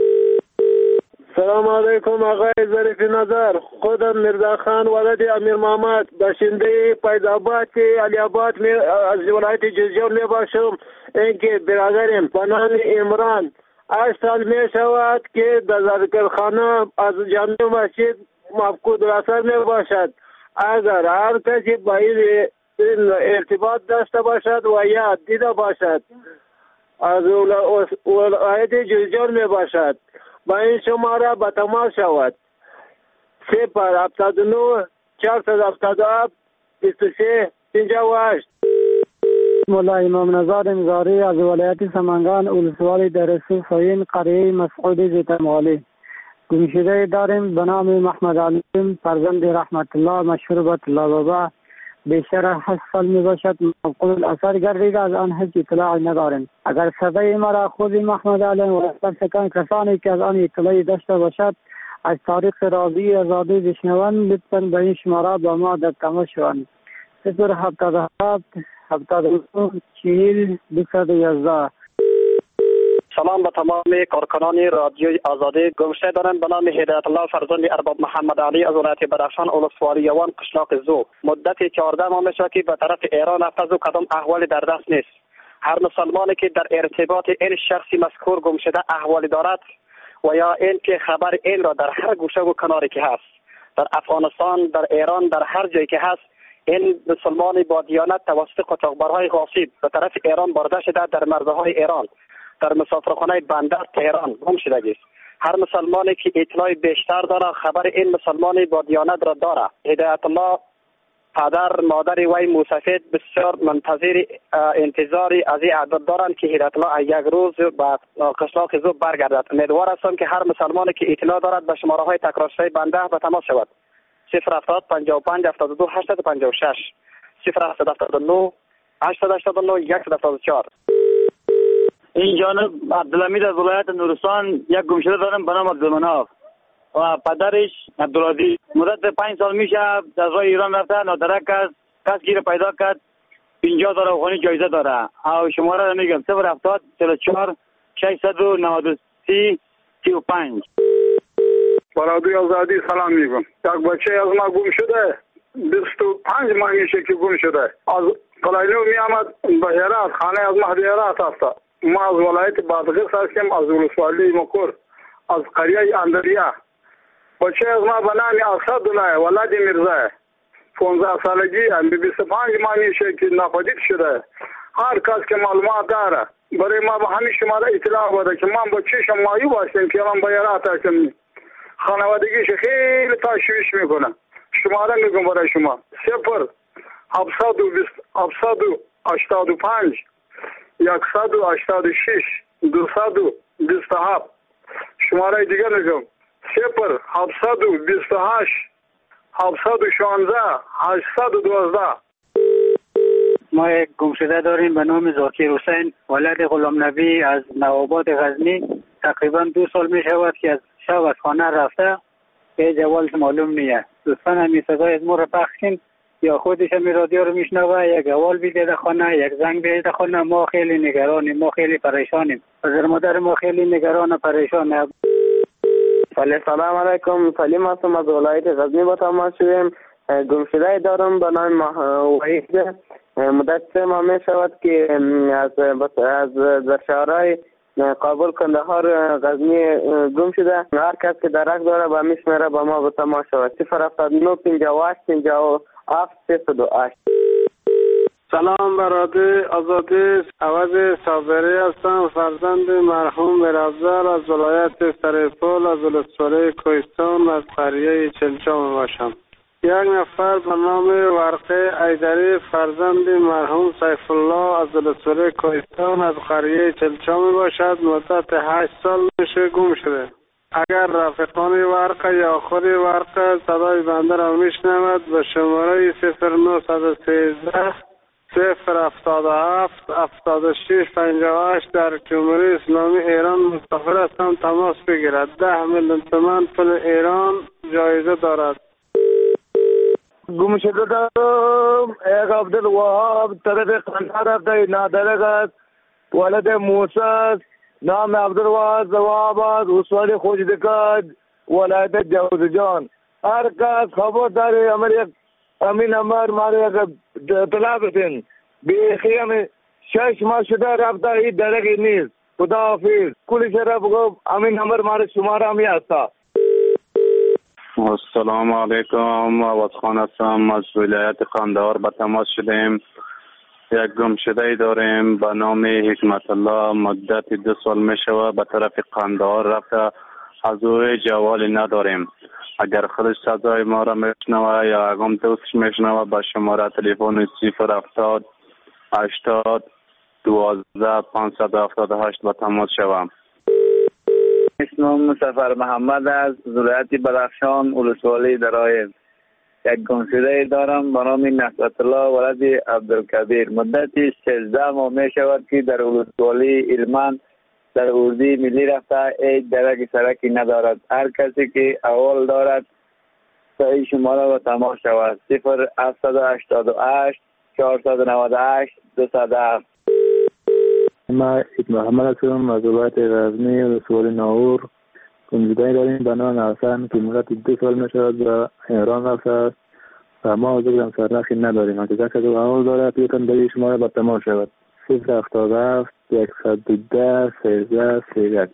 سلام علیکم آقای ظریف نظر، خودم مرزا خان ولد امیر محمد باشنده فیض‌آباد علی آباد از ولایت جوزجان می باشم. اینکه برادرم به نام عمران 8 سال می شود که در ذکرخانه از جامع مسجد مفقود الاثر می باشد. اگر هر کسی با این ارتباط داشته باشد و یا دیده باشد از ولایت جوزجان می باشد با این شماره به تماس شود. 079 477 23 58. مولا امام نظار امزاری از ولایت سمنگان ولسوالی درسو سوین قریه مسعود زیتمالی. گمشده داریم به نام محمد علیم فرزند رحمت الله مشهور به الله بابا. بیشتر 8 سال می باشد، مفقود الاثر گردیده، از آن هیچ اطلاعی نداریم. اگر صدای مرا خود محمد علیم و سکن کسانی که از آن اطلاعی داشته باشد از طریق رادیو آزادی بشنوند لطفاً به این شماره با ما در تماس شوند. 077 79 40 211. سلام به تمام کارکنان رادیوی آزادی. گمشده دارم به نام هدایت الله فرزند ارباب محمد علی از ولایت بدخشان ولسوالی یوان قشلاق زو. مدت 14 ماه میشه که به طرف ایران رفته و کدام احوالی در دست نیست. هر مسلمانی که در ارتباط این شخصی مذکور گمشده احوالی دارد و یا این که خبر این را در هر گوشه و کناری که هست، در افغانستان، در ایران، در هر جایی که هست، این مسلمانی با دیانت توسط قاچاقبرهای غاصب به طرف ایران برده شده، در مرزهای ایران در مسافرخانه بندر تهران گم شده است. هر مسلمانی که اطلاع بیشتر داره خبر این مسلمانی با دیانت را داره. هدایت الله پدر مادر وی موسفید بسیار منتظر انتظاری از این عدد دارند که هدایت الله یک روز به قشلاق زو برگردد. امیدوار هستم که هر مسلمانی که اطلاع دارد به شماره های تکرار شده بنده به تماس شود. 070 55 72 856 079 889 174. این جانب عبدالحمید از ولایت نورستان یک گمشده دارم به نام عبدالمناف و پدرش عبدالعزیز. مدت 5 سال میشه از راه ایران رفته، نادرک است، کس گیر پیدا کرد 50 داره افغانی جایزه داره. او شماره رو میگم 070 44 693 35. برادری آزادی سلام میگم. یک بچه از ما گم شده، 25 ماه میشه که گم شده. از قلعه‌نو میامد به هرات، خانه از مهدی هرات است. ما از ولایت بادغیس هستیم، از ولسوالی مکور، از قریه اندریا. بچه از ما به نام اسدالله ولد میرزا 15 سالگی 25 ماه میشه که ناپدید شده. هر کس که معلومات داره برای ما به همین شماره اطلاع بده که من بچه شمایی باشیم که من به هرات هستم. خانوادگیش خیلی تشویش میکنه. شماره میگم برای شما 0 785 186 227. شماره دیگه میگم 0 728 716 812. ما یک گمشده داریم به نام ذاکر حسین ولد غلام نبی از نوآباد غزنی. تقریبا 2 سال می شود که از شب از خانه رفته، به جوالش معلوم نیست. لطفا همین صدای از ما رو پخش کن، یا خودش همین رادیو رو میشنوه، یک جوال بیده در خانه، یک زنگ بیده خانه. ما خیلی نگرانیم، ما خیلی پریشانیم. پدر مادر ما خیلی نگران و پریشانه. سلام علیکم، سلیم هستم از ولایت غزنی با تماس شدیم. گمشده دارم به نام وحید. مدت 3 ماه می شود که از در شهرهای کابل، کندهار، غزنی گم شده. هر کس که درک داره با میشمره با ما به تماس شود. 079 58 57 328. سلام برادر آزادی، عوض صابری هستم، فرزند مرحوم میرافزل از ولایت سرپل از ولسوالی کوهستان از قریه چلچام باشم. یک نفر به نام ورقه ایدری فرزند مرحوم سیف الله از ولسوالی کوهستان از قریه چلچام باشد. مدت 8 سال میشه گم شده. اگر رفیقان ورقه یا خود ورقه صدای بنده را میشنود به شماره 0913 077 76 58 در جمهوری اسلامی ایران مسافر هستم، تماس بگیرد. 10 میلیون تومان پول ایران جایزه دارد. گم شده دارم یک عبدالوهاب طرف قندهار رفته، نادرک است، ولد موسی است، نام عبدالوهاب زواب است، وسوالی خوشدکات ولایت جوزجان. هر کس خبر داری امین امر ماره یک اطلاع بتین. بیخی همه 6 ماه شده رفته، این درکی نیست. خدا حافظ. کلی شرف گفت امین امر ماره شماره همی هستا. السلام علیکم، آواز خان هستم از ولایت قندهار به تماس شدیم. یک گمشده داریم به نام حکمت الله، مدت 2 سال می شود به طرف قندهار رفته، از او جوالی نداریم. اگر خودش صدای ما را میشنوه یا اگم دوستش میشنوه به شماره تلفن 070 80 12 578 به تماس شوم. اسمم مصطفی محمد از ولایت بدخشان ولسوالی درایز. یک گمشده دارم به نام نصرت الله ولد عبدالکبیر. مدتی 16 ماه می شود که در ولسوالی علمان در اردی ملی رفته، هیچ درک سرکی ندارد. هر کسی که اول دارد صحیح شماره و تماس شود. 0788 498 207. ما محمد هستم از ولایت غزنی ولسوالی ناور. گمشده داریم به نام حسن که مدت 2 سال می شود به ایران رفته است و ما ذکرم سرنخی نداریم. اگر کسی اول دارد یکم در شماره به تماس شود. 077 110 13 13.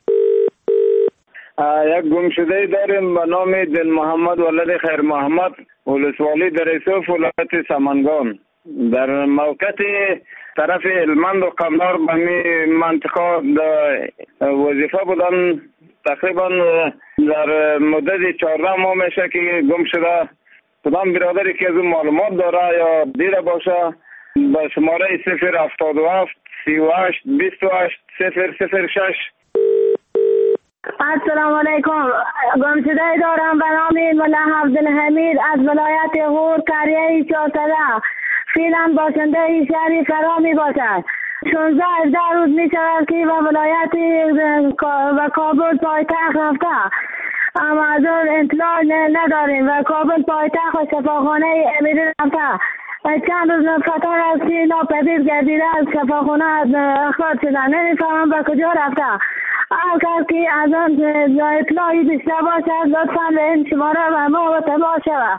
یک گمشده داریم به نام دل محمد ولد خیر محمد ولسوالی در ایسوف ولایت سمنگان. در موقع طرف علمند و قندهار به می منطقه وظیفه بودن. تقریبا در مدت 14 ماه میشه که گم شده. کدام برادری که از اون معلومات داره یا دیده باشه به شماره 077 38 28 006 السلام علیکم. گمشده دارم به نام ملا عبدالحمید از ولایت غور کریه 400. فعلا باشنده شهر فرا می باشد. 16-17 روز می شود که به ولایت و کابل پایتخت رفته، اما از اون اطلاع نداریم و کابل پایتخت و شفاخانه امیری رفته. چند روز فتان از که ناپدید گردیده از شفاخانه اخراج شده، نمیفهمم به کجا رفته. هر کس که از آن اطلاعی داشته باشد لطفا به این شماره و ما مطلع شود.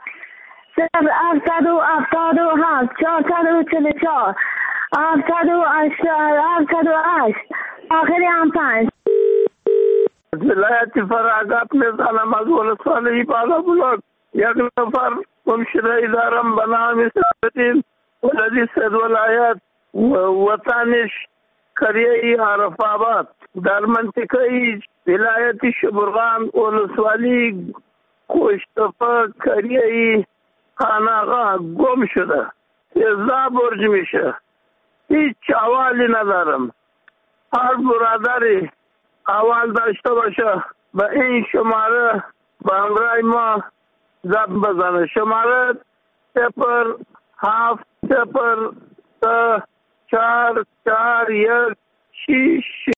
777 444 708 آخری هم 5. ولایت فراغت میزنم از ولسوالی بالا بلوک. یک نفر گمشده دارم به نام سعدالدین ولدی سید ولایت، وطنش کریه عرف آباد در منطقه ولایت شبرغان ولسوالی کوشتفه کریه خاناغا گم شده. 13 برج میشه. هیچ احوالی ندارم. هر برادری احوال داشته باشه به این شماره به همراه ما زنگ بزنه. شماره 07044166